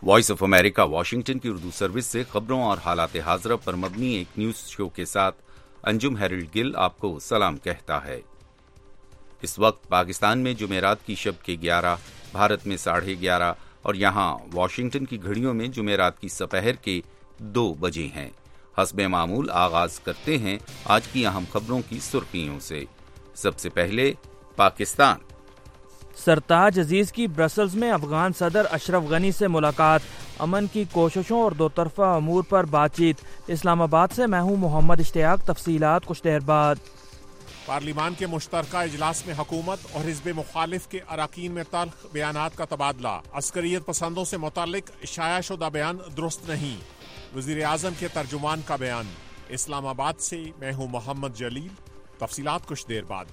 Voice of America Washington کی Urdu service سے خبروں اور حالات حاضرہ پر مبنی ایک نیوز شو کے ساتھ انجم ہیرلڈ گل آپ کو سلام کہتا ہے۔ اس وقت پاکستان میں جمعرات کی شب کے 11، بھارت میں 11:30 اور یہاں واشنگٹن کی گھڑیوں میں جمعرات کی سپہر کے 2 بجے ہیں۔ حسب معمول آغاز کرتے ہیں آج کی اہم خبروں کی سرخیوں سے۔ سب سے پہلے پاکستان۔ سرتاج عزیز کی برسلز میں افغان صدر اشرف غنی سے ملاقات، امن کی کوششوں اور دو طرفہ امور پر بات چیت۔ اسلام آباد سے میں ہوں محمد اشتیاق، تفصیلات کچھ دیر بعد۔ پارلیمان کے مشترکہ اجلاس میں حکومت اور حزب مخالف کے اراکین میں تلخ بیانات کا تبادلہ، عسکریت پسندوں سے متعلق شائع شدہ بیان درست نہیں، وزیر اعظم کے ترجمان کا بیان۔ اسلام آباد سے میں ہوں محمد جلیل، تفصیلات کچھ دیر بعد۔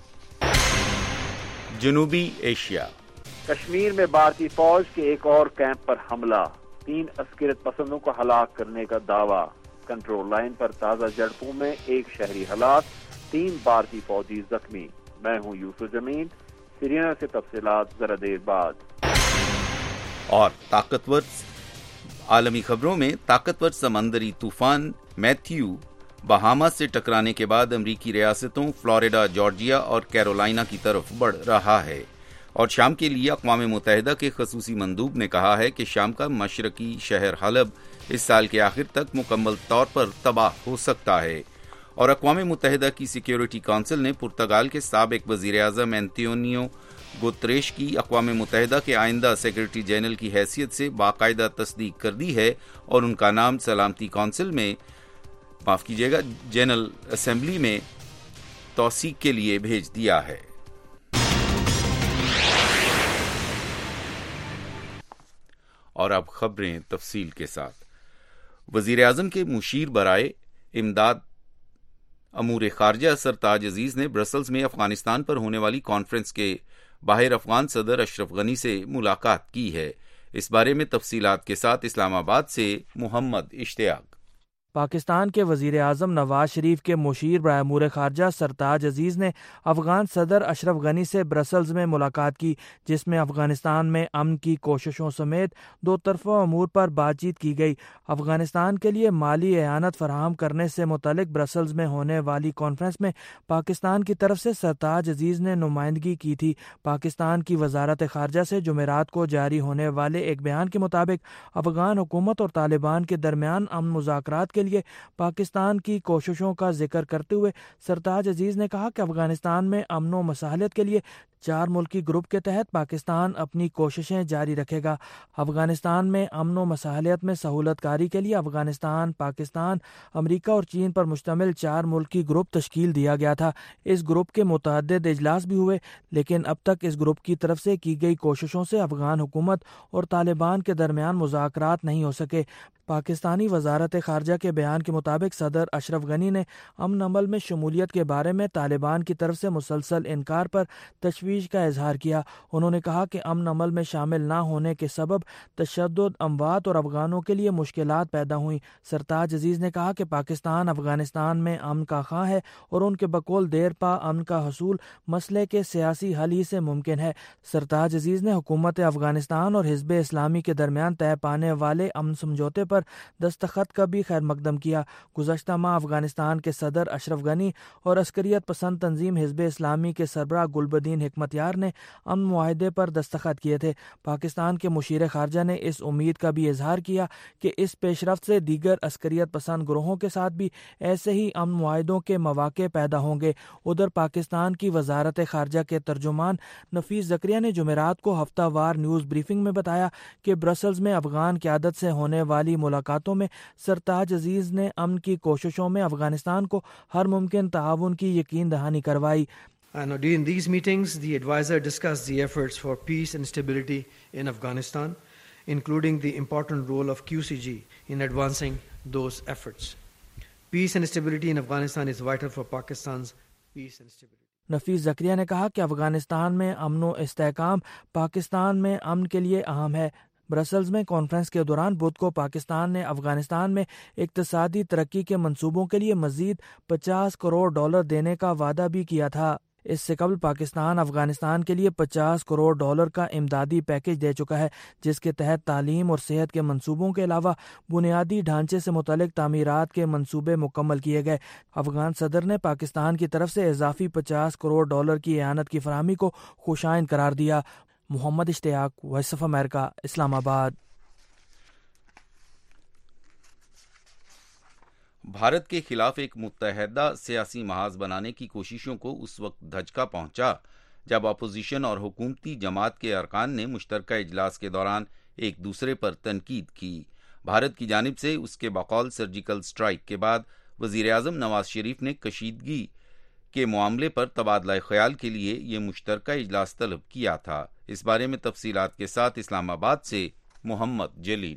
جنوبی ایشیا۔ کشمیر میں بھارتی فوج کے ایک اور کیمپ پر حملہ، 3 عسکریت پسندوں کو ہلاک کرنے کا دعویٰ۔ کنٹرول لائن پر تازہ جھڑپوں میں 1 شہری ہلاک، 3 بھارتی فوجی زخمی۔ میں ہوں یوسف جمیل، سرینگر سے تفصیلات ذرا دیر بعد۔ اور طاقتور عالمی خبروں میں طاقتور سمندری طوفان میتھیو بہاما سے ٹکرانے کے بعد امریکی ریاستوں فلوریڈا، جارجیا اور کیرولائنا کی طرف بڑھ رہا ہے، اور شام کے لیے اقوام متحدہ کے خصوصی مندوب نے کہا ہے کہ شام کا مشرقی شہر حلب اس سال کے آخر تک مکمل طور پر تباہ ہو سکتا ہے۔ اور اقوام متحدہ کی سیکیورٹی کونسل نے پرتگال کے سابق وزیر اعظم انتونیو گوتریش کی اقوام متحدہ کے آئندہ سیکرٹری جنرل کی حیثیت سے باقاعدہ تصدیق کر دی ہے اور ان کا نام سلامتی کونسل میں جنرل اسمبلی میں توثیق کے لیے بھیج دیا ہے۔ اور اب خبریں تفصیل کے ساتھ۔ وزیر اعظم کے مشیر برائے امداد امور خارجہ سرتاج عزیز نے برسلز میں افغانستان پر ہونے والی کانفرنس کے باہر افغان صدر اشرف غنی سے ملاقات کی ہے۔ اس بارے میں تفصیلات کے ساتھ اسلام آباد سے محمد اشتیاق۔ پاکستان کے وزیر اعظم نواز شریف کے مشیر برائے امور خارجہ سرتاج عزیز نے افغان صدر اشرف غنی سے برسلز میں ملاقات کی، جس میں افغانستان میں امن کی کوششوں سمیت دو طرفہ امور پر بات چیت کی گئی۔ افغانستان کے لیے مالی اعانت فراہم کرنے سے متعلق برسلز میں ہونے والی کانفرنس میں پاکستان کی طرف سے سرتاج عزیز نے نمائندگی کی تھی۔ پاکستان کی وزارت خارجہ سے جمعرات کو جاری ہونے والے ایک بیان کے مطابق افغان حکومت اور طالبان کے درمیان امن مذاکرات کے لیے پاکستان کی کوششوں کا ذکر کرتے ہوئے سرتاج عزیز نے کہا کہ افغانستان میں امن و مصالحت کے لیے 4 ملکی گروپ کے تحت پاکستان اپنی کوششیں جاری رکھے گا۔ افغانستان میں امن و مصالحت میں سہولت کاری کے لیے افغانستان، پاکستان، امریکہ اور چین پر مشتمل 4 ملکی گروپ تشکیل دیا گیا تھا۔ اس گروپ کے متعدد اجلاس بھی ہوئے، لیکن اب تک اس گروپ کی طرف سے کی گئی کوششوں سے افغان حکومت اور طالبان کے درمیان مذاکرات نہیں ہو سکے۔ پاکستانی وزارت خارجہ کے بیان کے مطابق صدر اشرف غنی نے امن عمل میں شمولیت کے بارے میں طالبان کی طرف سے مسلسل انکار پر تشویش کا اظہار کیا۔ انہوں نے کہا کہ امن عمل میں شامل نہ ہونے کے سبب تشدد، اموات اور افغانوں کے لیے مشکلات پیدا ہوئیں۔ سرتاج عزیز نے کہا کہ پاکستان افغانستان میں امن کا خواہاں ہے اور ان کے بقول دیر پا امن کا حصول مسئلے کے سیاسی حل ہی سے ممکن ہے۔ سرتاج عزیز نے حکومت افغانستان اور حزب اسلامی کے درمیان طے پانے والے امن سمجھوتے پر دستخط کا بھی خیر مقدم کیا۔ گزشتہ ماہ افغانستان کے صدر اشرف غنی اور عسکریت پسند تنظیم حزب اسلامی کے سربراہ گلبدین حکمتیار نے امن معاہدے پر دستخط کیے تھے۔ پاکستان کے مشیر خارجہ نے اس امید کا بھی اظہار کیا کہ اس پیش رفت سے دیگر عسکریت پسند گروہوں کے ساتھ بھی ایسے ہی امن معاہدوں کے مواقع پیدا ہوں گے۔ ادھر پاکستان کی وزارت خارجہ کے ترجمان نفیس زکریا نے جمعرات کو ہفتہ وار نیوز بریفنگ میں بتایا کہ برسلز میں افغان قیادت سے ہونے والی ملاقاتوں میں سرتاج عزیز نے امن کی کوششوں میں افغانستان کو ہر ممکن تعاون کی یقین دہانی کروائی۔ And during these meetings, the advisor discussed the efforts for peace and stability in Afghanistan, including the important role of QCG in advancing those efforts. Peace and stability in Afghanistan is vital for Pakistan's peace and stability. نفیس زکریا نے کہا کہ افغانستان میں امن و استحکام پاکستان میں امن کے لیے اہم ہے۔ برسلز میں کانفرنس کے دوران بدھ کو پاکستان نے افغانستان میں اقتصادی ترقی کے منصوبوں کے لیے مزید $50 کروڑ دینے کا وعدہ بھی کیا تھا۔ اس سے قبل پاکستان افغانستان کے لیے $50 کروڑ کا امدادی پیکج دے چکا ہے، جس کے تحت تعلیم اور صحت کے منصوبوں کے علاوہ بنیادی ڈھانچے سے متعلق تعمیرات کے منصوبے مکمل کیے گئے۔ افغان صدر نے پاکستان کی طرف سے اضافی $50 کروڑ کی اعانت کی فراہمی کو خوشائند قرار دیا۔ محمد اشتیاق، وائس آف امریکہ، اسلام آباد۔ بھارت کے خلاف ایک متحدہ سیاسی محاذ بنانے کی کوششوں کو اس وقت دھچکا پہنچا جب اپوزیشن اور حکومتی جماعت کے ارکان نے مشترکہ اجلاس کے دوران ایک دوسرے پر تنقید کی۔ بھارت کی جانب سے اس کے بقول سرجیکل سٹرائک کے بعد وزیر اعظم نواز شریف نے کشیدگی کے معاملے پر تبادلہ خیال کے لیے یہ مشترکہ اجلاس طلب کیا تھا۔ اس بارے میں تفصیلات کے ساتھ اسلام آباد سے محمد جلیل۔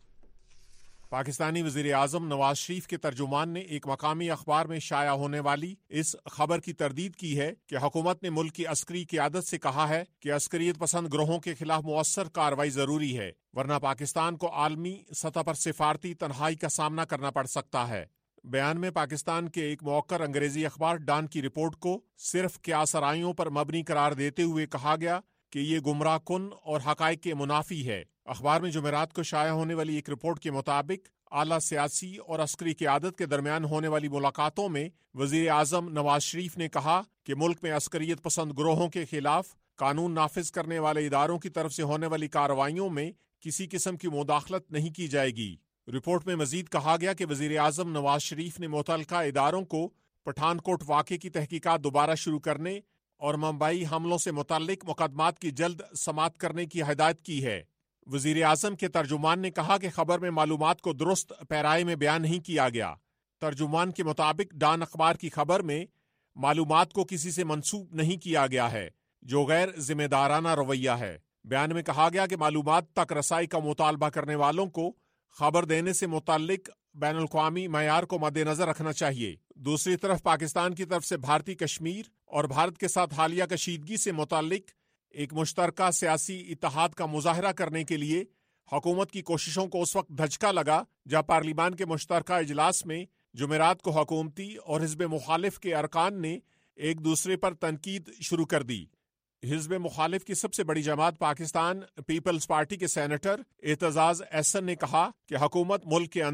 پاکستانی وزیر اعظم نواز شریف کے ترجمان نے ایک مقامی اخبار میں شائع ہونے والی اس خبر کی تردید کی ہے کہ حکومت نے ملک کی عسکری قیادت سے کہا ہے کہ عسکریت پسند گروہوں کے خلاف مؤثر کارروائی ضروری ہے، ورنہ پاکستان کو عالمی سطح پر سفارتی تنہائی کا سامنا کرنا پڑ سکتا ہے۔ بیان میں پاکستان کے ایک موقر انگریزی اخبار ڈان کی رپورٹ کو صرف قیاس آرائیوں پر مبنی قرار دیتے ہوئے کہا گیا کہ یہ گمراہ کن اور حقائق کے منافی ہے۔ اخبار میں جمعرات کو شائع ہونے والی ایک رپورٹ کے مطابق اعلیٰ سیاسی اور عسکری قیادت کے درمیان ہونے والی ملاقاتوں میں وزیر اعظم نواز شریف نے کہا کہ ملک میں عسکریت پسند گروہوں کے خلاف قانون نافذ کرنے والے اداروں کی طرف سے ہونے والی کارروائیوں میں کسی قسم کی مداخلت نہیں کی جائے گی۔ رپورٹ میں مزید کہا گیا کہ وزیر اعظم نواز شریف نے متعلقہ اداروں کو پٹھان کوٹ واقعے کی تحقیقات دوبارہ شروع کرنے اور ممبئی حملوں سے متعلق مقدمات کی جلد سماعت کرنے کی ہدایت کی ہے۔ وزیر اعظم کے ترجمان نے کہا کہ خبر میں معلومات کو درست پیرائے میں بیان نہیں کیا گیا۔ ترجمان کے مطابق ڈان اخبار کی خبر میں معلومات کو کسی سے منسوب نہیں کیا گیا ہے، جو غیر ذمہ دارانہ رویہ ہے۔ بیان میں کہا گیا کہ معلومات تک رسائی کا مطالبہ کرنے والوں کو خبر دینے سے متعلق بین الاقوامی معیار کو مد نظر رکھنا چاہیے۔ دوسری طرف پاکستان کی طرف سے بھارتی کشمیر اور بھارت کے ساتھ حالیہ کشیدگی سے متعلق ایک مشترکہ سیاسی اتحاد کا مظاہرہ کرنے کے لیے حکومت کی کوششوں کو اس وقت دھچکا لگا جب پارلیمان کے مشترکہ اجلاس میں جمعرات کو حکومتی اور حزب مخالف کے ارکان نے ایک دوسرے پر تنقید شروع کر دی۔ حزب مخالف کی سب سے بڑی جماعت پاکستان پیپلز پارٹی کے سینیٹر اعتزاز احسن نے کہا کہ حکومت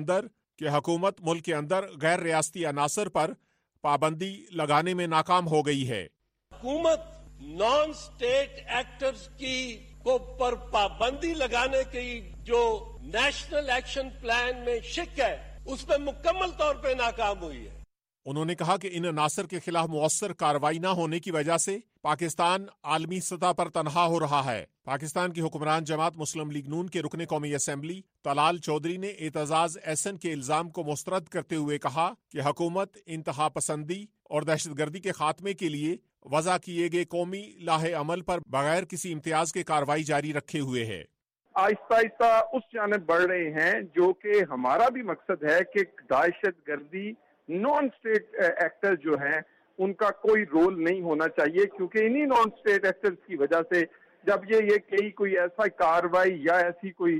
ملک کے اندر غیر ریاستی عناصر پر پابندی لگانے میں ناکام ہو گئی ہے۔ حکومت نان اسٹیٹ ایکٹرز کی کو پر پابندی لگانے کی جو نیشنل ایکشن پلان میں شک ہے، اس میں مکمل طور پہ ناکام ہوئی ہے۔ انہوں نے کہا کہ ان عناصر کے خلاف مؤثر کارروائی نہ ہونے کی وجہ سے پاکستان عالمی سطح پر تنہا ہو رہا ہے۔ پاکستان کی حکمران جماعت مسلم لیگ نون کے رکن قومی اسمبلی طلال چودھری نے اعتزاز احسن کے الزام کو مسترد کرتے ہوئے کہا کہ حکومت انتہا پسندی اور دہشت گردی کے خاتمے کے لیے وضع کیے گئے قومی لاہ عمل پر بغیر کسی امتیاز کے کارروائی جاری رکھے ہوئے ہے۔ آہستہ آہستہ اس جانب بڑھ رہے ہیں جو کہ ہمارا بھی مقصد ہے کہ دہشت گردی نان اسٹیٹ ایکٹر جو ہیں ان کا کوئی رول نہیں ہونا چاہیے، کیونکہ انہی نان اسٹیٹ ایکٹرز کی وجہ سے جب یہ کوئی ایسا کارروائی یا ایسی کوئی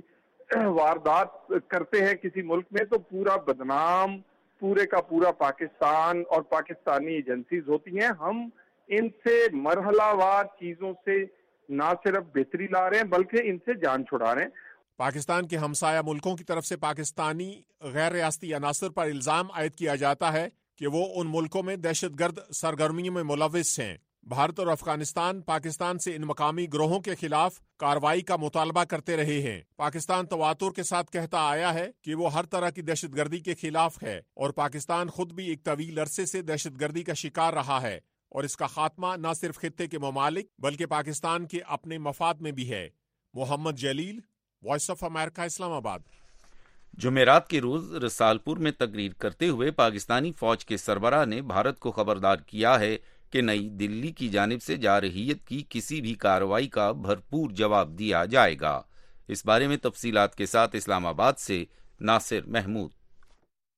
واردات کرتے ہیں کسی ملک میں تو پورا بدنام پورے کا پورا پاکستان اور پاکستانی ایجنسیز ہوتی ہیں۔ ہم ان سے مرحلہ وار چیزوں سے نہ صرف بہتری لا رہے ہیں بلکہ ان سے جان چھڑا رہے ہیں۔ پاکستان کے ہمسایہ ملکوں کی طرف سے پاکستانی غیر ریاستی عناصر پر الزام عائد کیا جاتا ہے کہ وہ ان ملکوں میں دہشت گرد سرگرمیوں میں ملوث ہیں۔ بھارت اور افغانستان پاکستان سے ان مقامی گروہوں کے خلاف کارروائی کا مطالبہ کرتے رہے ہیں۔ پاکستان تواتر کے ساتھ کہتا آیا ہے کہ وہ ہر طرح کی دہشت گردی کے خلاف ہے اور پاکستان خود بھی ایک طویل عرصے سے دہشت گردی کا شکار رہا ہے اور اس کا خاتمہ نہ صرف خطے کے ممالک بلکہ پاکستان کے اپنے مفاد میں بھی ہے۔ محمد جلیل، وائس آف امریکہ، اسلام آباد۔ جمعرات کے روز رسالپور میں تقریر کرتے ہوئے پاکستانی فوج کے سربراہ نے بھارت کو خبردار کیا ہے کہ نئی دلی کی جانب سے جارحیت کی کسی بھی کارروائی کا بھرپور جواب دیا جائے گا۔ اس بارے میں تفصیلات کے ساتھ اسلام آباد سے ناصر محمود۔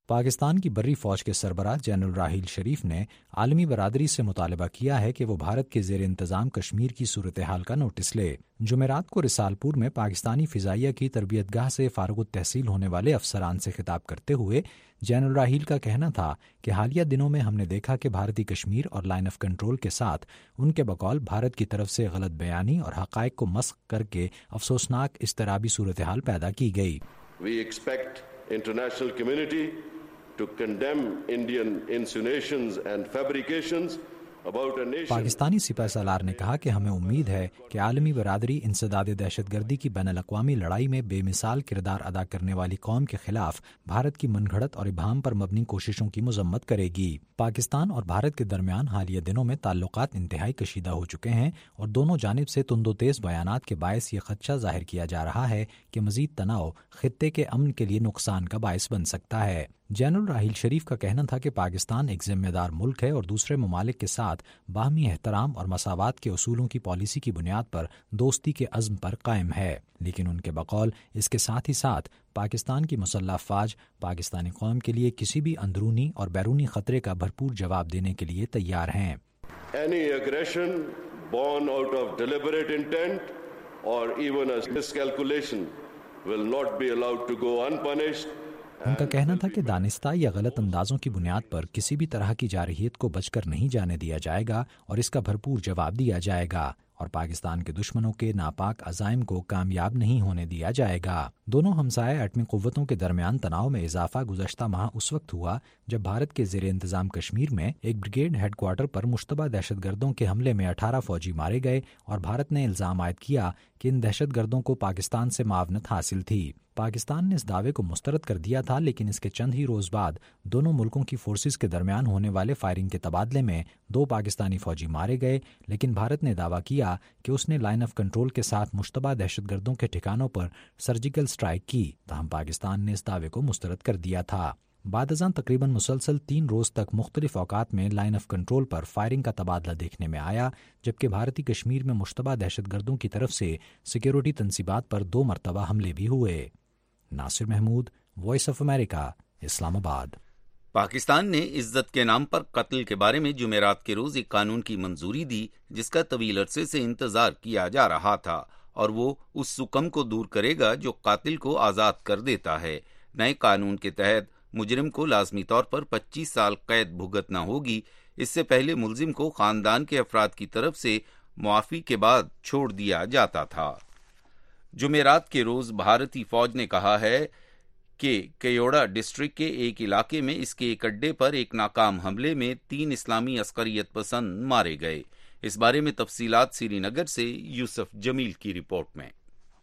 پاکستان کی بری فوج کے سربراہ جنرل راحیل شریف نے عالمی برادری سے مطالبہ کیا ہے کہ وہ بھارت کے زیر انتظام کشمیر کی صورتحال کا نوٹس لے۔ جمعرات کو رسالپور میں پاکستانی فضائیہ کی تربیت گاہ سے فارغ التحصیل ہونے والے افسران سے خطاب کرتے ہوئے جنرل راحیل کا کہنا تھا کہ حالیہ دنوں میں ہم نے دیکھا کہ بھارتی کشمیر اور لائن آف کنٹرول کے ساتھ ان کے بقول بھارت کی طرف سے غلط بیانی اور حقائق کو مسخ کر کے افسوسناک اضطرابی صورتحال پیدا کی گئی۔ We expect international community to condemn Indian insinuations and fabrications about a nation. Pakistani سپہ سالار نے کہا کہ ہمیں امید ہے کہ عالمی برادری انسداد دہشت گردی کی بین الاقوامی لڑائی میں بے مثال کردار ادا کرنے والی قوم کے خلاف بھارت کی من گھڑت اور ابہام پر مبنی کوششوں کی مذمت کرے گی۔ پاکستان اور بھارت کے درمیان حالیہ دنوں میں تعلقات انتہائی کشیدہ ہو چکے ہیں اور دونوں جانب سے تند و تیز بیانات کے باعث یہ خدشہ ظاہر کیا جا رہا ہے کہ مزید تناؤ خطے کے امن کے لیے نقصان کا باعث بن سکتا ہے۔ جنرل راحیل شریف کا کہنا تھا کہ پاکستان ایک ذمہ دار ملک ہے اور دوسرے ممالک کے ساتھ باہمی احترام اور مساوات کے اصولوں کی پالیسی کی بنیاد پر دوستی کے عزم پر قائم ہے، لیکن ان کے بقول اس کے ساتھ ہی ساتھ پاکستان کی مسلح افواج پاکستانی قوم کے لیے کسی بھی اندرونی اور بیرونی خطرے کا بھرپور جواب دینے کے لیے تیار ہیں۔ Any aggression born out of deliberate intent or even a miscalculation will not be allowed to go unpunished. ان کا کہنا تھا کہ دانستہ یا غلط اندازوں کی بنیاد پر کسی بھی طرح کی جارحیت کو بچ کر نہیں جانے دیا جائے گا اور اس کا بھرپور جواب دیا جائے گا اور پاکستان کے دشمنوں کے ناپاک عزائم کو کامیاب نہیں ہونے دیا جائے گا۔ دونوں ہمسائے ایٹمی قوتوں کے درمیان تناؤ میں اضافہ گزشتہ ماہ اس وقت ہوا جب بھارت کے زیر انتظام کشمیر میں ایک بریگیڈ ہیڈ کوارٹر پر مشتبہ دہشت گردوں کے حملے میں 18 فوجی مارے گئے اور بھارت نے الزام عائد کیا کہ ان دہشت گردوں کو پاکستان سے معاونت حاصل تھی۔ پاکستان نے اس دعوے کو مسترد کر دیا تھا، لیکن اس کے چند ہی روز بعد دونوں ملکوں کی فورسز کے درمیان ہونے والے فائرنگ کے تبادلے میں 2 پاکستانی فوجی مارے گئے، لیکن بھارت نے دعویٰ کیا کہ اس نے لائن آف کنٹرول کے ساتھ مشتبہ دہشت گردوں کے ٹھکانوں پر سرجیکل سٹرائک کی، تاہم پاکستان نے اس دعوے کو مسترد کر دیا تھا۔ بعد ازاں تقریباً مسلسل 3 روز تک مختلف اوقات میں لائن آف کنٹرول پر فائرنگ کا تبادلہ دیکھنے میں آیا، جبکہ بھارتی کشمیر میں مشتبہ دہشت گردوں کی طرف سے سیکیورٹی تنصیبات پر 2 مرتبہ حملے بھی ہوئے۔ Nasir Mahmood, voice of America, Islamabad. Pakistan نے عزت کے نام پر قتل کے بارے میں جمعرات کے روز ایک قانون کی منظوری دی جس کا طویل عرصے سے انتظار کیا جا رہا تھا، اور وہ اس سکم کو دور کرے گا جو قاتل کو آزاد کر دیتا ہے۔ نئے قانون کے تحت مجرم کو لازمی طور پر 25 سال قید بھگتنا ہوگی۔ اس سے پہلے ملزم کو خاندان کے افراد کی طرف سے معافی کے بعد چھوڑ دیا جاتا تھا۔ جمعرات کے روز بھارتی فوج نے کہا ہے کہ کیوڑا ڈسٹرکٹ کے ایک علاقے میں اس کے ایک اڈے پر ایک ناکام حملے میں 3 اسلامی عسکریت پسند مارے گئے۔ اس بارے میں تفصیلات سری نگر سے یوسف جمیل کی رپورٹ میں۔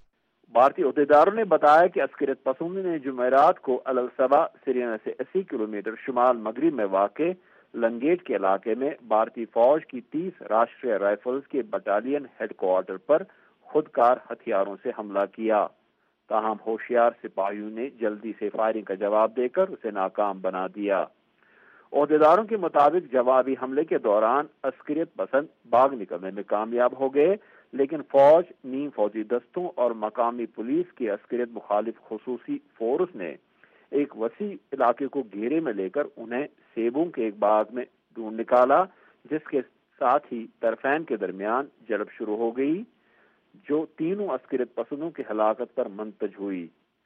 بھارتی عہدیداروں نے بتایا کہ عسکریت پسندوں نے جمعرات کو الصبا سری نگر سے 80 کلومیٹر شمال مغرب میں واقع لنگیٹ کے علاقے میں بھارتی فوج کی 30 راشٹریہ رائفلز کے بٹالین ہیڈ کوارٹر پر خودکار ہتھیاروں سے حملہ کیا، تاہم ہوشیار سپاہیوں نے جلدی سے فائرنگ کا جواب دے کر اسے ناکام بنا دیا۔ عہدیداروں کے مطابق جوابی حملے کے دوران عسکریت پسند بھاگ نکلنے میں کامیاب ہو گئے، لیکن فوج، نیم فوجی دستوں اور مقامی پولیس کی عسکریت مخالف خصوصی فورس نے ایک وسیع علاقے کو گھیرے میں لے کر انہیں سیبوں کے ایک باغ میں ڈھونڈ نکالا، جس کے ساتھ ہی طرفین کے درمیان جھڑپ شروع ہو گئی جو تینوں عسکریت پسندوں کی ہلاکت پر منتج ہوئی۔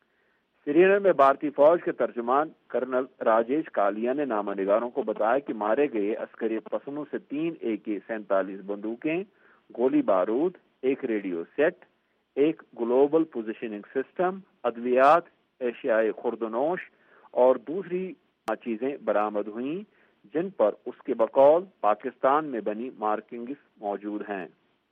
سری نگر میں بھارتی فوج کے ترجمان کرنل راجیش کالیا نے نامہ نگاروں کو بتایا کہ مارے گئے عسکریت پسندوں سے 3 AK-47 بندوقیں، گولی بارود، ایک ریڈیو سیٹ، ایک گلوبل پوزیشننگ سسٹم، ادویات، اشیائے خوردونوش اور دوسری چیزیں برآمد ہوئیں جن پر اس کے بقول پاکستان میں بنی مارکنگز موجود ہیں۔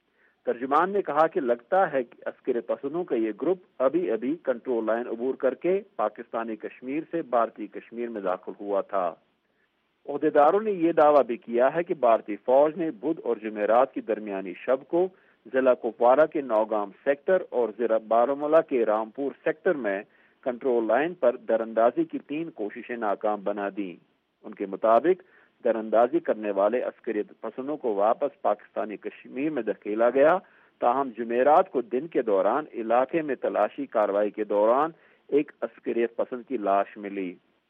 ترجمان نے کہا کہ لگتا ہے کہ عسکری پسندوں کا یہ گروپ ابھی کنٹرول لائن عبور کر کے پاکستانی کشمیر سے بھارتی کشمیر میں داخل ہوا تھا۔ عہدیداروں نے یہ دعویٰ بھی کیا ہے کہ بھارتی فوج نے بدھ اور جمعرات کی درمیانی شب کو ضلع کپوارہ کے نوگام سیکٹر اور ضلع بارامولہ کے رامپور سیکٹر میں کنٹرول لائن پر دراندازی کی 3 کوششیں ناکام بنا دیں۔ ان کے مطابق دراندازی کرنے والے عسکریت پسندوں کو واپس پاکستانی کشمیر میں دھکیلا گیا، تاہم جمعرات کو دن کے دوران علاقے میں تلاشی کارروائی کے دوران ایک عسکریت پسند کی لاش ملی۔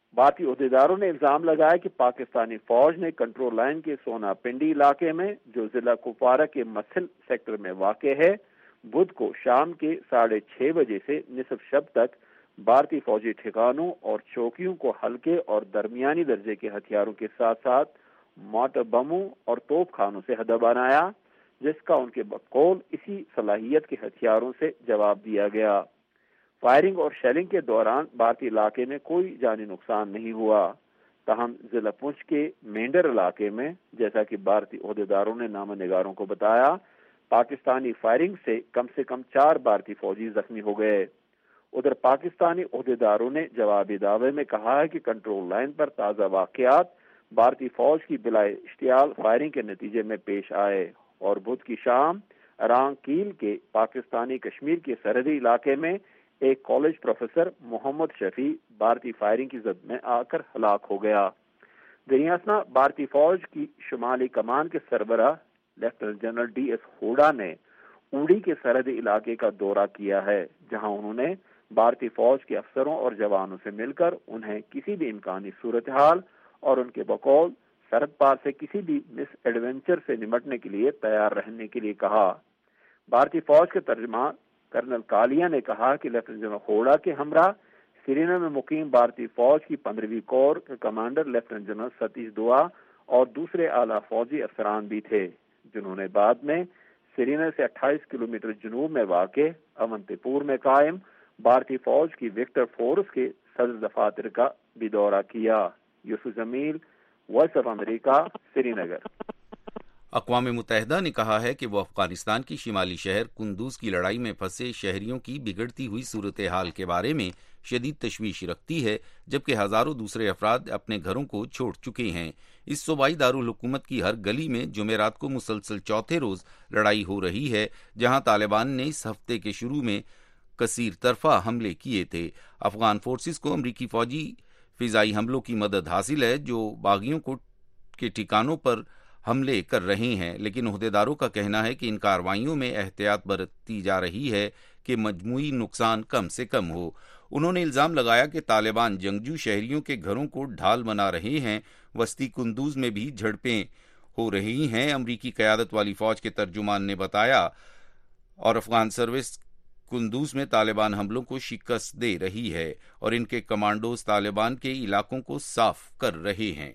بھارتی عہدیداروں نے الزام لگایا کہ پاکستانی فوج نے کنٹرول لائن کے سونا پنڈی علاقے میں جو ضلع کپوارہ کے مسل سیکٹر میں واقع ہے بدھ کو شام کے 6:30 بجے سے نصف شب تک بھارتی فوجی ٹھکانوں اور چوکیوں کو ہلکے اور درمیانی درجے کے ہتھیاروں کے ساتھ ساتھ مارٹر بموں اور توپ خانوں سے ہدف بنایا، جس کا ان کے بقول اسی صلاحیت کے ہتھیاروں سے جواب دیا گیا۔ فائرنگ اور شیلنگ کے دوران بھارتی علاقے میں کوئی جانی نقصان نہیں ہوا، تاہم ضلع پونچھ کے مینڈر علاقے میں، جیسا کہ بھارتی عہدیداروں نے نامہ نگاروں کو بتایا، پاکستانی فائرنگ سے کم 4 بھارتی فوجی زخمی ہو گئے۔ ادھر پاکستانی عہدیداروں نے جوابی دعوے میں کہا ہے کہ کنٹرول لائن پر تازہ واقعات بھارتی فوج کی بلا اشتعال فائرنگ کے نتیجے میں پیش آئے اور بدھ کی شام رانگ کیل کے پاکستانی کشمیر کے سرحدی علاقے میں ایک کالج پروفیسر محمد شفیع بھارتی فائرنگ کی زد میں آ کر ہلاک ہو گیا۔ دریاسنا بھارتی فوج کی شمالی کمان کے سربراہ لیفٹیننٹ جنرل DS ہوڈا نے اوڑی کے سرحدی علاقے کا دورہ کیا ہے، جہاں انہوں نے بھارتی فوج کے افسروں اور جوانوں سے مل کر انہیں کسی بھی امکانی صورتحال اور ان کے بقول سرحد پار سے کسی بھی مس ایڈونچر سے نمٹنے کے لیے تیار رہنے کے لیے کہا۔ بھارتی فوج کے ترجمان کرنل کالیا نے کہا کہ لیفٹیننٹ جنرل ہوڈا کے ہمراہ سری نگر میں مقیم بھارتی فوج کی 15ویں کور کے کمانڈر لیفٹیننٹ جنرل ستیش دوا اور دوسرے اعلیٰ فوجی افسران بھی تھے، جنہوں نے بعد میں سری نگر سے 28 کلومیٹر جنوب میں واقع اونتی پور میں قائم بھارتی فوج کی وکٹر فورس کے صدر دفاتر کا بھی دورہ کیا۔ Yusuf Jamil, voice of America, Srinagar. اقوام متحدہ نے کہا ہے کہ وہ افغانستان کی شمالی شہر کندوز کی لڑائی میں پھنسے شہریوں کی بگڑتی ہوئی صورتحال کے بارے میں شدید تشویش رکھتی ہے، جبکہ ہزاروں دوسرے افراد اپنے گھروں کو چھوڑ چکے ہیں۔ اس صوبائی دارالحکومت کی ہر گلی میں جمعرات کو مسلسل چوتھے روز لڑائی ہو رہی ہے، جہاں طالبان نے اس ہفتے کے شروع میں کثیر طرفہ حملے کیے تھے۔ افغان فورسز کو امریکی فوجی فضائی حملوں کی مدد حاصل ہے جو باغیوں کے ٹھکانوں پر حملے کر رہے ہیں، لیکن عہدیداروں کا کہنا ہے کہ ان کارروائیوں میں احتیاط برتی جا رہی ہے کہ مجموعی نقصان کم سے کم ہو۔ انہوں نے الزام لگایا کہ طالبان جنگجو شہریوں کے گھروں کو ڈھال بنا رہے ہیں۔ وسطی کندوز میں بھی جھڑپیں ہو رہی ہیں، امریکی قیادت والی فوج کے ترجمان نے بتایا، اور افغان سروس کندوز میں طالبان حملوں کو شکست دے رہی ہے اور ان کے کمانڈوز طالبان کے علاقوں کو صاف کر رہے ہیں۔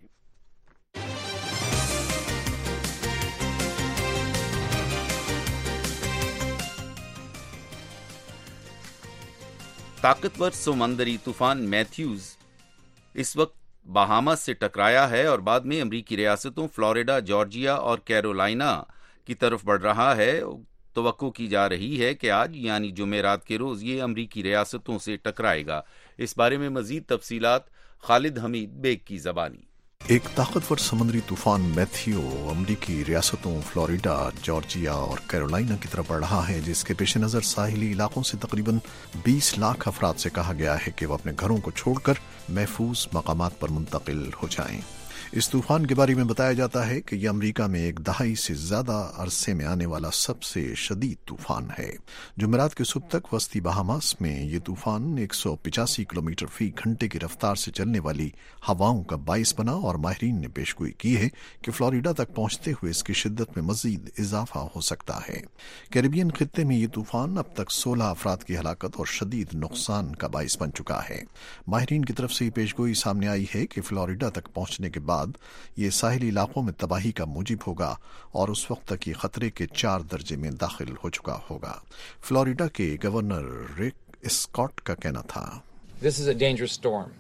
طاقتور سمندری طوفان میتھیوز اس وقت بہاماس سے ٹکرایا ہے اور بعد میں امریکی ریاستوں فلوریڈا، جارجیا اور کیرولینا کی طرف بڑھ رہا ہے۔ توقع کی جا رہی ہے کہ آج یعنی جمعرات کے روز یہ امریکی ریاستوں سے ٹکرائے گا۔ اس بارے میں مزید تفصیلات خالد حمید بیگ کی زبانی۔ ایک طاقتور سمندری طوفان میتھیو امریکی ریاستوں فلوریڈا، جارجیا اور کیرولائنا کی طرف بڑھ رہا ہے، جس کے پیش نظر ساحلی علاقوں سے تقریباً 20 لاکھ افراد سے کہا گیا ہے کہ وہ اپنے گھروں کو چھوڑ کر محفوظ مقامات پر منتقل ہو جائیں۔ اس طوفان کے بارے میں بتایا جاتا ہے کہ یہ امریکہ میں ایک دہائی سے زیادہ عرصے میں آنے والا سب سے شدید طوفان ہے۔ جمعرات کی صبح تک وسطی بہاماس میں یہ طوفان 185 کلومیٹر فی گھنٹے کی رفتار سے چلنے والی ہواؤں کا باعث بنا اور ماہرین نے پیشگوئی کی ہے کہ فلوریڈا تک پہنچتے ہوئے اس کی شدت میں مزید اضافہ ہو سکتا ہے۔ کیریبین خطے میں یہ طوفان اب تک 16 افراد کی ہلاکت اور شدید نقصان کا باعث بن چکا ہے۔ ماہرین کی طرف سے یہ پیشگوئی سامنے آئی ہے کہ فلوریڈا تک پہنچنے کے بعد یہ ساحلی علاقوں میں تباہی کا موجب ہوگا اور اس وقت تک یہ خطرے کے 4 درجے میں داخل ہو چکا ہوگا۔ فلوریڈا کے گورنر رک اسکاٹ کا کہنا تھا، This is a dangerous storm.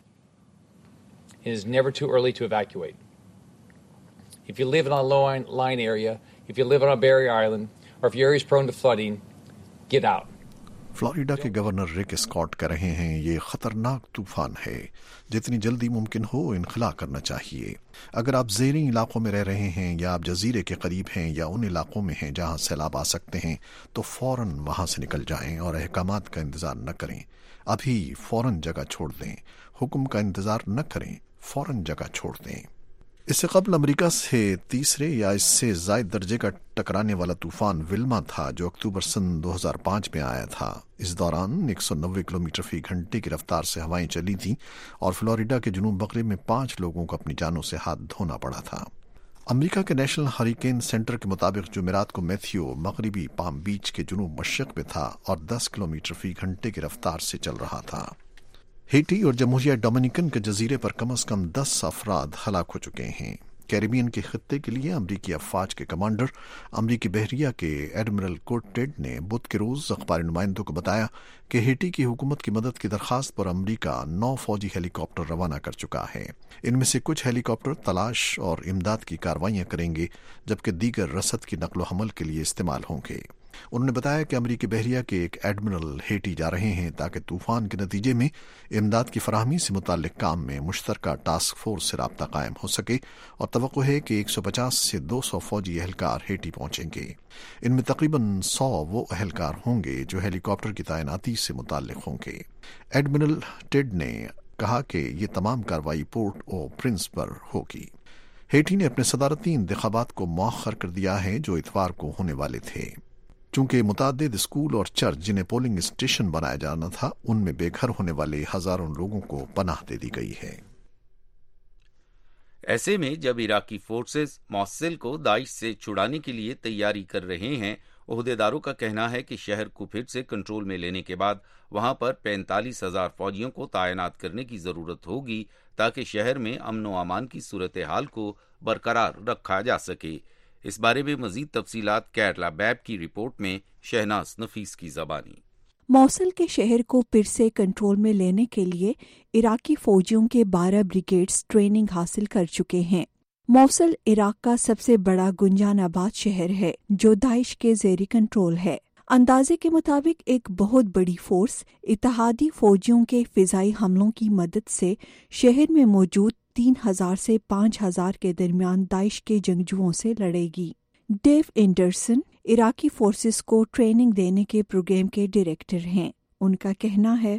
It is never too early to evacuate. If you live in a low-lying area, if you live on a barrier island, or if your area is prone to flooding, get out. Florida کے governor Rick Scott کہہ رہے ہیں یہ خطرناک طوفان ہے، جتنی جلدی ممکن ہو انخلا کرنا چاہیے۔ اگر آپ زیریں علاقوں میں رہ رہے ہیں یا آپ جزیرے کے قریب ہیں یا ان علاقوں میں ہیں جہاں سیلاب آ سکتے ہیں تو فوراً وہاں سے نکل جائیں اور احکامات کا انتظار نہ کریں۔ ابھی فوراً جگہ چھوڑ دیں، حکم کا انتظار نہ کریں، فوراً جگہ چھوڑ دیں۔ اس سے قبل امریکہ سے تیسرے یا اس سے زائد درجے کا ٹکرانے والا طوفان ولما تھا جو اکتوبر سن 2005 میں آیا تھا۔ اس دوران 190 کلومیٹر فی گھنٹے کی رفتار سے ہوائیں چلی تھیں اور فلوریڈا کے جنوب مغرب میں 5 لوگوں کو اپنی جانوں سے ہاتھ دھونا پڑا تھا۔ امریکہ کے نیشنل ہریکین سینٹر کے مطابق جمعرات کو میتھیو مغربی پام بیچ کے جنوب مشرق میں تھا اور 10 کلومیٹر فی گھنٹے کی رفتار سے چل رہا تھا۔ ہیٹی اور جمہوریہ ڈومینیکن کے جزیرے پر کم از کم 10 افراد ہلاک ہو چکے ہیں۔ کیریبین کے خطے کے لیے امریکی افواج کے کمانڈر امریکی بحریہ کے ایڈمرل کوٹ ٹیڈ نے بدھ کے روز اخباری نمائندوں کو بتایا کہ ہیٹی کی حکومت کی مدد کی درخواست پر امریکہ 9 فوجی ہیلی کاپٹر روانہ کر چکا ہے۔ ان میں سے کچھ ہیلی کاپٹر تلاش اور امداد کی کارروائیاں کریں گے جبکہ دیگر رسد کی نقل و حمل کے لیے استعمال ہوں گے۔ انہوں نے بتایا کہ امریکی بحریہ کے ایک ایڈمرل ہیٹی جا رہے ہیں تاکہ طوفان کے نتیجے میں امداد کی فراہمی سے متعلق کام میں مشترکہ ٹاسک فورس سے رابطہ قائم ہو سکے، اور توقع ہے کہ 150 سے 200 فوجی اہلکار ہیٹی پہنچیں گے۔ ان میں تقریباً 100 وہ اہلکار ہوں گے جو ہیلی کاپٹر کی تعیناتی سے متعلق ہوں گے۔ ایڈمرل ٹیڈ نے کہا کہ یہ تمام کارروائی پورٹ او پرنس پر ہوگی۔ ہیٹی نے اپنے صدارتی انتخابات کو مؤخر کر دیا ہے جو اتوار کو ہونے والے تھے، چونکہ متعدد اسکول اور چرچ جنہیں پولنگ اسٹیشن بنایا جانا تھا ان میں بے گھر ہونے والے ہزاروں لوگوں کو پناہ دے دی گئی ہے۔ ایسے میں جب عراقی فورسز موصل کو داعش سے چھڑانے کے لیے تیاری کر رہے ہیں، عہدیداروں کا کہنا ہے کہ شہر کو پھر سے کنٹرول میں لینے کے بعد وہاں پر 45,000 فوجیوں کو تعینات کرنے کی ضرورت ہوگی تاکہ شہر میں امن و امان کی صورتحال کو برقرار رکھا جا سکے۔ اس بارے میں مزید تفصیلات کیرلا بیب کی رپورٹ میں شہناز نفیس کی زبانی۔ موصل کے شہر کو پھر سے کنٹرول میں لینے کے لیے عراقی فوجیوں کے 12 بریگیڈز ٹریننگ حاصل کر چکے ہیں۔ موصل عراق کا سب سے بڑا گنجان آباد شہر ہے جو داعش کے زیر کنٹرول ہے۔ اندازے کے مطابق ایک بہت بڑی فورس اتحادی فوجیوں کے فضائی حملوں کی مدد سے شہر میں موجود 3,000 سے 5,000 کے درمیان داعش کے جنگجوؤں سے لڑے گی۔ ڈیو اینڈرسن عراقی فورسز کو ٹریننگ دینے کے پروگرام کے ڈائریکٹر ہیں۔ ان کا کہنا ہے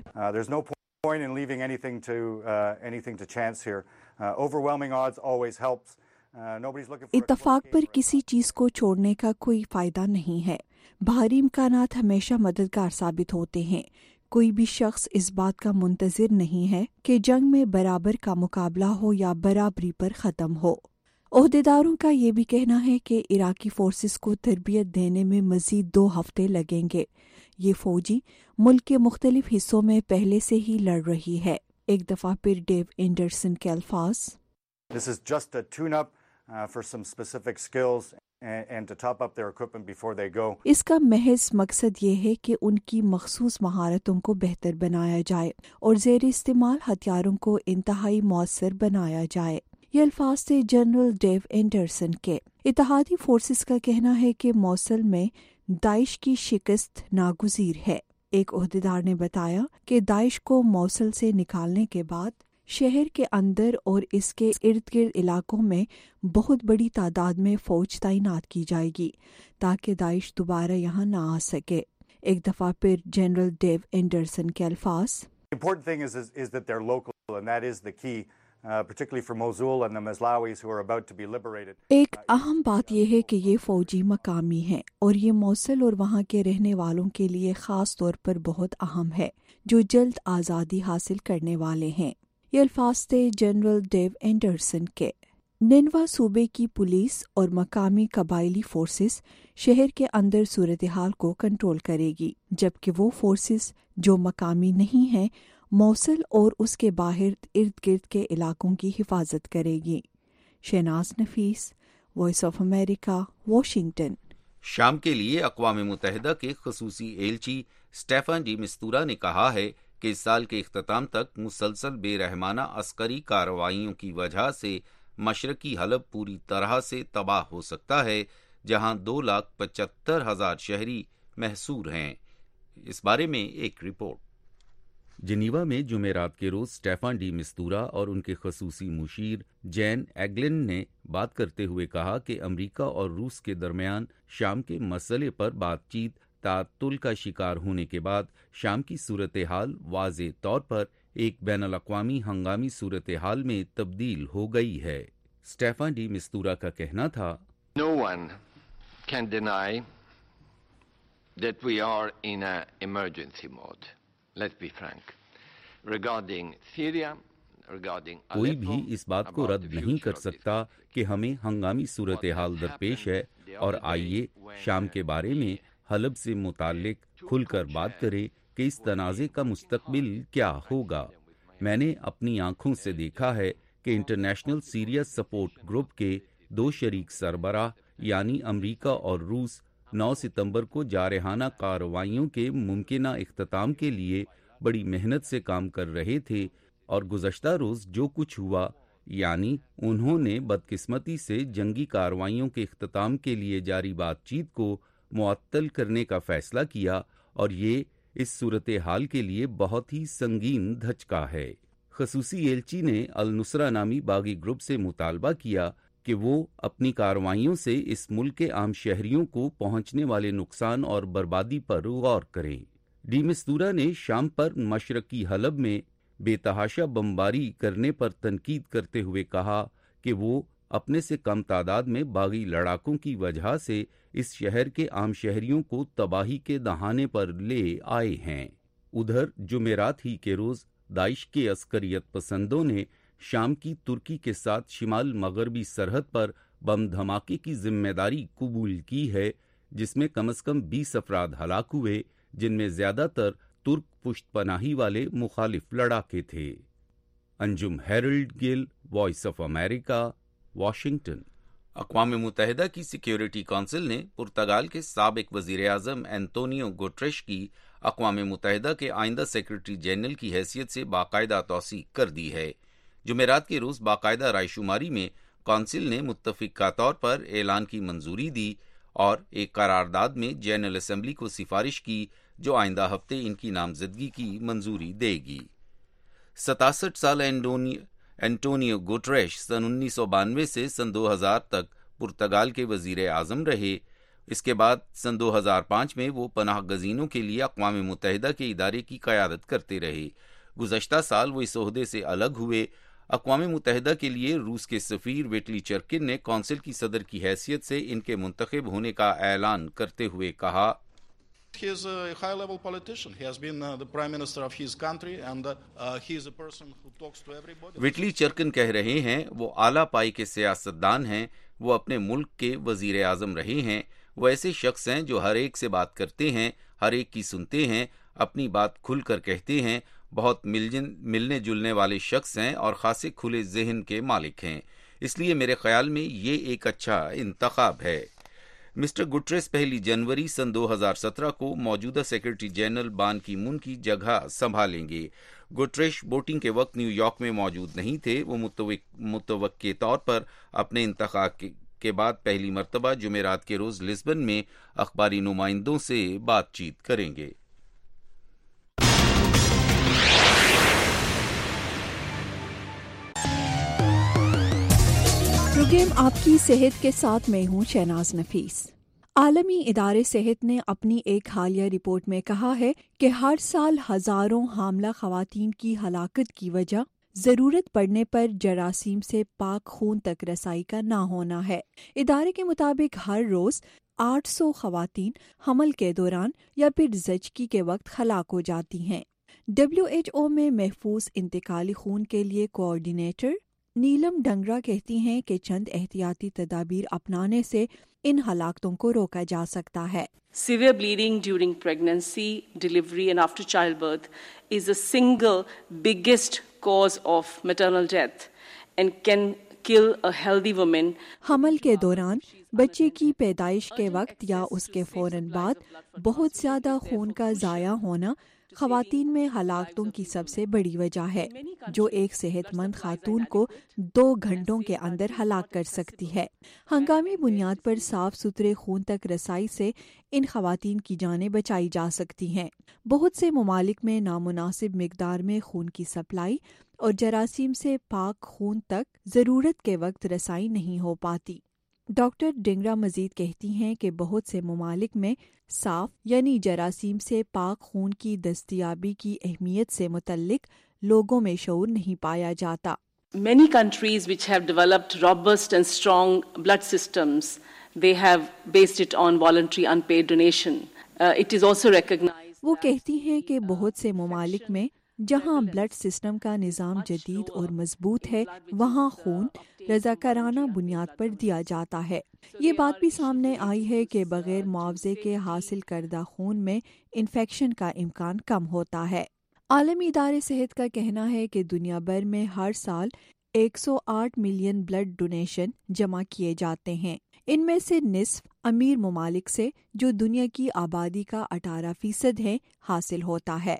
اتفاق پر کسی چیز کو چھوڑنے کا کوئی فائدہ نہیں ہے۔ بھاری امکانات ہمیشہ مددگار ثابت ہوتے ہیں۔ کوئی بھی شخص اس بات کا منتظر نہیں ہے کہ جنگ میں برابر کا مقابلہ ہو یا برابری پر ختم ہو۔ عہدیداروں کا یہ بھی کہنا ہے کہ عراقی فورسز کو تربیت دینے میں مزید 2 ہفتے لگیں گے۔ یہ فوجی ملک کے مختلف حصوں میں پہلے سے ہی لڑ رہی ہے۔ ایک دفعہ پھر ڈیو اینڈرسن کے الفاظ This is just a tune-up for some specific skills and to top up their equipment before they go. اس کا محض مقصد یہ ہے کہ ان کی مخصوص مہارتوں کو بہتر بنایا جائے اور زیر استعمال ہتھیاروں کو انتہائی مؤثر بنایا جائے۔ یہ الفاظ تھے جنرل ڈیو اینڈرسن کے۔ اتحادی فورسز کا کہنا ہے کہ موصل میں داعش کی شکست ناگزیر ہے۔ ایک عہدیدار نے بتایا کہ داعش کو موصل سے نکالنے کے بعد شہر کے اندر اور اس کے ارد گرد علاقوں میں بہت بڑی تعداد میں فوج تعینات کی جائے گی تاکہ داعش دوبارہ یہاں نہ آ سکے۔ ایک دفعہ پھر جنرل ڈیو اینڈرسن کے الفاظ important thing is that they're local, and that is the key, particularly for Mosul and the Mazlawis who are about to be liberated. ایک اہم بات یہ ہے کہ یہ فوجی مقامی ہیں اور یہ موصل اور وہاں کے رہنے والوں کے لیے خاص طور پر بہت اہم ہے جو جلد آزادی حاصل کرنے والے ہیں۔ یہ الفاظ تھے جنرل ڈیو اینڈرسن کے۔ نینوا صوبے کی پولیس اور مقامی قبائلی فورسز شہر کے اندر صورتحال کو کنٹرول کرے گی، جبکہ وہ فورسز جو مقامی نہیں ہیں موصل اور اس کے باہر ارد گرد کے علاقوں کی حفاظت کرے گی۔ Shahnaz Nafees, voice of America, Washington. شام کے لیے اقوام متحدہ کے خصوصی ایلچی اسٹیفن ڈی مستورا نے کہا ہے کہ اس سال کے اختتام تک مسلسل بے رحمانہ عسکری کارروائیوں کی وجہ سے مشرقی حلب پوری طرح سے تباہ ہو سکتا ہے، جہاں 2,75,000 شہری محصور ہیں۔ اس بارے میں ایک رپورٹ۔ جنیوا میں جمعرات کے روز اسٹیفن ڈی مستورا اور ان کے خصوصی مشیر جین ایگلن نے بات کرتے ہوئے کہا کہ امریکہ اور روس کے درمیان شام کے مسئلے پر بات چیت تعطل کا شکار ہونے کے بعد شام کی صورتحال واضح طور پر ایک بین الاقوامی ہنگامی صورتحال میں تبدیل ہو گئی ہے۔ स्टेफान डी मिस्तूरा का कहना था, No one can deny that we are in an emergency mode. Let's be frank. Regarding Syria, regarding कोई भी इस बात को रद्द नहीं कर सकता कि हमें हंगामी सूरत हाल दरपेश है, और आइए शाम के बारे में हलब से मुताल्लिक खुलकर बात करें कि इस तनाज़े का मुस्तकबिल क्या होगा। मैंने अपनी आंखों से देखा है कि इंटरनेशनल सीरिया सपोर्ट ग्रुप के 2 शरीक सरबराह यानी अमेरिका और रूस 9 सितंबर को जारहाना कार्रवाइयों के मुमकिना इख्तिताम के लिए बड़ी मेहनत से काम कर रहे थे, और गुज़श्ता रोज़ जो कुछ हुआ, यानी उन्होंने बदकिस्मती से जंगी कार्रवाइयों के इख्तिताम के लिए जारी बातचीत को मुअत्तल करने का फैसला किया, और ये इस सूरत हाल के लिए बहुत ही संगीन धचका है। खसूसी एलची ने अल नुसरा नामी बागी ग्रुप से मुतालबा किया कि वो अपनी कार्रवाइयों से इस मुल्क के आम शहरियों को पहुंचने वाले नुकसान और बर्बादी पर गौर करें। डी मिस्तूरा ने शाम पर मशरकी हलब में बेतहाशा बमबारी करने पर तनकीद करते हुए कहा कि वो अपने से कम तादाद में बागी लड़ाकों की वजह से इस शहर के आम शहरियों को तबाही के दहाने पर ले आए हैं। उधर जुमेरात ही के रोज दाइश के अस्करियत पसंदों ने शाम की तुर्की के साथ शिमाल मगरबी सरहद पर बम धमाके की जिम्मेदारी कबूल की है, जिसमें कम से कम 20 अफराद हलाक हुए, जिनमें ज्यादातर तुर्क पुश्तपनाही वाले मुखालिफ लड़ाके थे। Anjum Harold Gill, voice of America, Washington. अक़वाम मुत्तहिदा की सिक्योरिटी काउंसिल ने पुर्तगाल के साबिक वज़ीर आज़म एंटोनियो गुटरेश की अक़वाम मुत्तहिदा के आइंदा सेक्रेटरी जनरल की हैसियत से बाकायदा तौसीक़ कर दी है। जुमेरात के रोज़ बाकायदा रायशुमारी में काउंसिल ने मुत्तफ़िक़ा तौर पर ऐलान की मंजूरी दी और एक करारदाद में जनरल असम्बली को सिफारिश की जो आइंदा हफ्ते इनकी नामजदगी की मंजूरी देगी। 67 साल एंटोनियो गुटरेश सन 1992 से सन 2000 तक पुर्तगाल के वजीर आज़म रहे। इसके बाद सन 2005 में वो पनाह गज़ीनों के लिए अक़वाम मुत्तहिदा के इदारे की क़यादत करते रहे। गुज़श्ता साल वो इस ओहदे से अलग हुए। अक़वाम मुत्तहिदा के लिए रूस के सफ़ीर विटली चर्किन ने कौंसिल की सदर की हैसियत से इनके मुंतखब होने का ऐलान करते हुए कहा, He is a high-level politician. He has been the prime minister of his country, and he is a person who talks to everybody. विटली चर्किन कह रहे हैं वो आला पाई के सियासतदान हैं, वो अपने मुल्क के वजीर आज़म रहे हैं। वो ऐसे शख्स हैं जो हर एक से बात करते हैं, हर एक की सुनते हैं, अपनी बात खुलकर कहते हैं, बहुत मिलने जुलने वाले शख्स हैं और खासे खुले जहन के मालिक हैं। इसलिए मेरे ख्याल में ये एक अच्छा इंतखाब है। मिस्टर गुटरेस 1 जनवरी सन 2017 को मौजूदा सेक्रेटरी जनरल बान की मून की जगह संभालेंगे। गुटरेस वोटिंग के वक्त न्यूयॉर्क में मौजूद नहीं थे। वो मुतवक्के तौर पर अपने इंतखाब के बाद पहली मरतबा जुमेरात के रोज लिस्बन में अखबारी नुमाइंदों से बातचीत करेंगे। प्रोग्राम आपकी सेहत के साथ मैं हूं शहनाज नफीस। आलमी इदारे सेहत ने अपनी एक हालिया रिपोर्ट में कहा है कि हर साल हजारों हामला खवातीन की हलाकत की वजह जरूरत पड़ने पर जरासीम से पाक खून तक रसाई का ना होना है। इदारे के मुताबिक हर रोज 800 खवातीन हमल के दौरान या फिर ज़चगी के वक्त हलाक हो जाती हैं। WHO में महफूज इंतकाली खून के लिए कोऑर्डिनेटर नीलम डंगरा कहती हैं कि चंद एहतियाती तदाबीर अपनाने से इन हलाकतों को रोका जा सकता है। Severe bleeding during pregnancy, delivery and after childbirth is the single biggest cause of maternal death and can kill a healthy woman. हमल के दौरान बच्चे की पैदाइश के वक्त या उसके फौरन बाद बहुत ज्यादा खून का ज़ाया होना खवातीन में हलाकतों की सबसे बड़ी वजह है, जो एक सेहतमंद खातून को 2 घंटों के अंदर हलाक कर सकती है। हंगामी बुनियाद पर साफ सुथरे खून तक रसाई से इन खवातीन की जानें बचाई जा सकती हैं। बहुत से ममालिक में नामुनासिब मिकदार में खून की सप्लाई और जरासीम से पाक खून तक जरूरत के वक्त रसाई नहीं हो पाती। डॉक्टर डिंगरा मजीद कहती हैं कि बहुत से ममालिक में साफ यानी जरासीम से पाक खून की दस्तयाबी की अहमियत से मुतल्लिक लोगों में शऊर नहीं पाया जाता। Many countries which have developed robust and strong blood systems, they have based it on voluntary unpaid donation. It is also recognized. وہ کہتی ہیں کہ بہت سے ممالک میں جہاں بلڈ سسٹم کا نظام جدید اور مضبوط ہے وہاں خون رضاکارانہ بنیاد پر دیا جاتا ہے۔ یہ بات بھی سامنے آئی ہے کہ بغیر معاوضے کے حاصل کردہ خون میں انفیکشن کا امکان کم ہوتا ہے۔ عالمی ادارے صحت کا کہنا ہے کہ دنیا بھر میں ہر سال 108 ملین بلڈ ڈونیشن جمع کیے جاتے ہیں۔ ان میں سے نصف امیر ممالک سے، جو دنیا کی آبادی کا 18% ہے، حاصل ہوتا ہے۔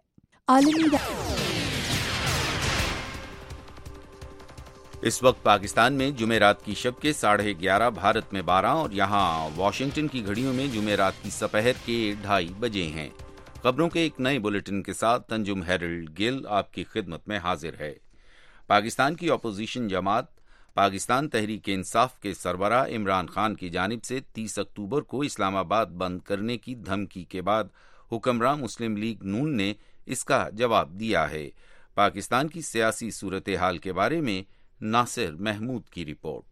اس وقت پاکستان میں جمعرات کی شب کے 11:30 بھارت میں 12 اور یہاں واشنگٹن کی گھڑیوں میں جمعرات کی سپہر کے 2:30 بجے ہیں۔ خبروں کے ایک نئے بلیٹن کے ساتھ تنجم ہیرلڈ گل آپ کی خدمت میں حاضر ہے۔ پاکستان کی اپوزیشن جماعت پاکستان تحریک انصاف کے سربراہ عمران خان کی جانب سے 30 اکتوبر کو اسلام آباد بند کرنے کی دھمکی کے بعد حکمراں مسلم لیگ نون نے اس کا جواب دیا ہے۔ پاکستان کی سیاسی صورتحال کے بارے میں ناصر محمود کی رپورٹ۔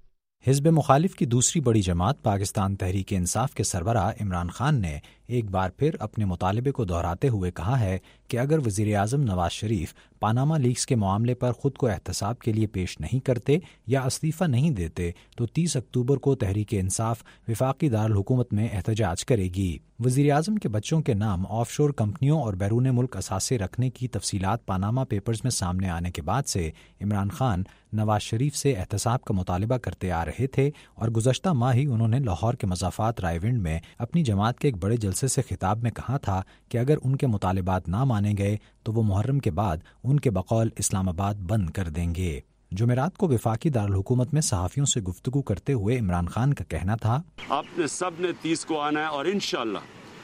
حزب مخالف کی دوسری بڑی جماعت پاکستان تحریک انصاف کے سربراہ عمران خان نے ایک بار پھر اپنے مطالبے کو دہراتے ہوئے کہا ہے کہ اگر وزیر اعظم نواز شریف پاناما لیکس کے معاملے پر خود کو احتساب کے لیے پیش نہیں کرتے یا استعفیٰ نہیں دیتے تو 30 اکتوبر کو تحریک انصاف وفاقی دارالحکومت میں احتجاج کرے گی۔ وزیر اعظم کے بچوں کے نام آف شور کمپنیوں اور بیرون ملک اثاثے رکھنے کی تفصیلات پاناما پیپرز میں سامنے آنے کے بعد سے عمران خان نواز شریف سے احتساب کا مطالبہ کرتے آ رہے تھے، اور گزشتہ ماہ ہی انہوں نے لاہور کے مضافات رائے ونڈ میں اپنی جماعت کے ایک بڑے جلسے سے خطاب میں کہا تھا کہ اگر ان کے مطالبات نہ مانے گئے تو وہ محرم کے بعد ان کے بقول اسلام آباد بند کر دیں گے۔ جمعرات کو وفاقی دارالحکومت میں صحافیوں سے گفتگو کرتے ہوئے عمران خان کا کہنا تھا، آپ نے سب نے 30 کو آنا ہے، اور انشاءاللہ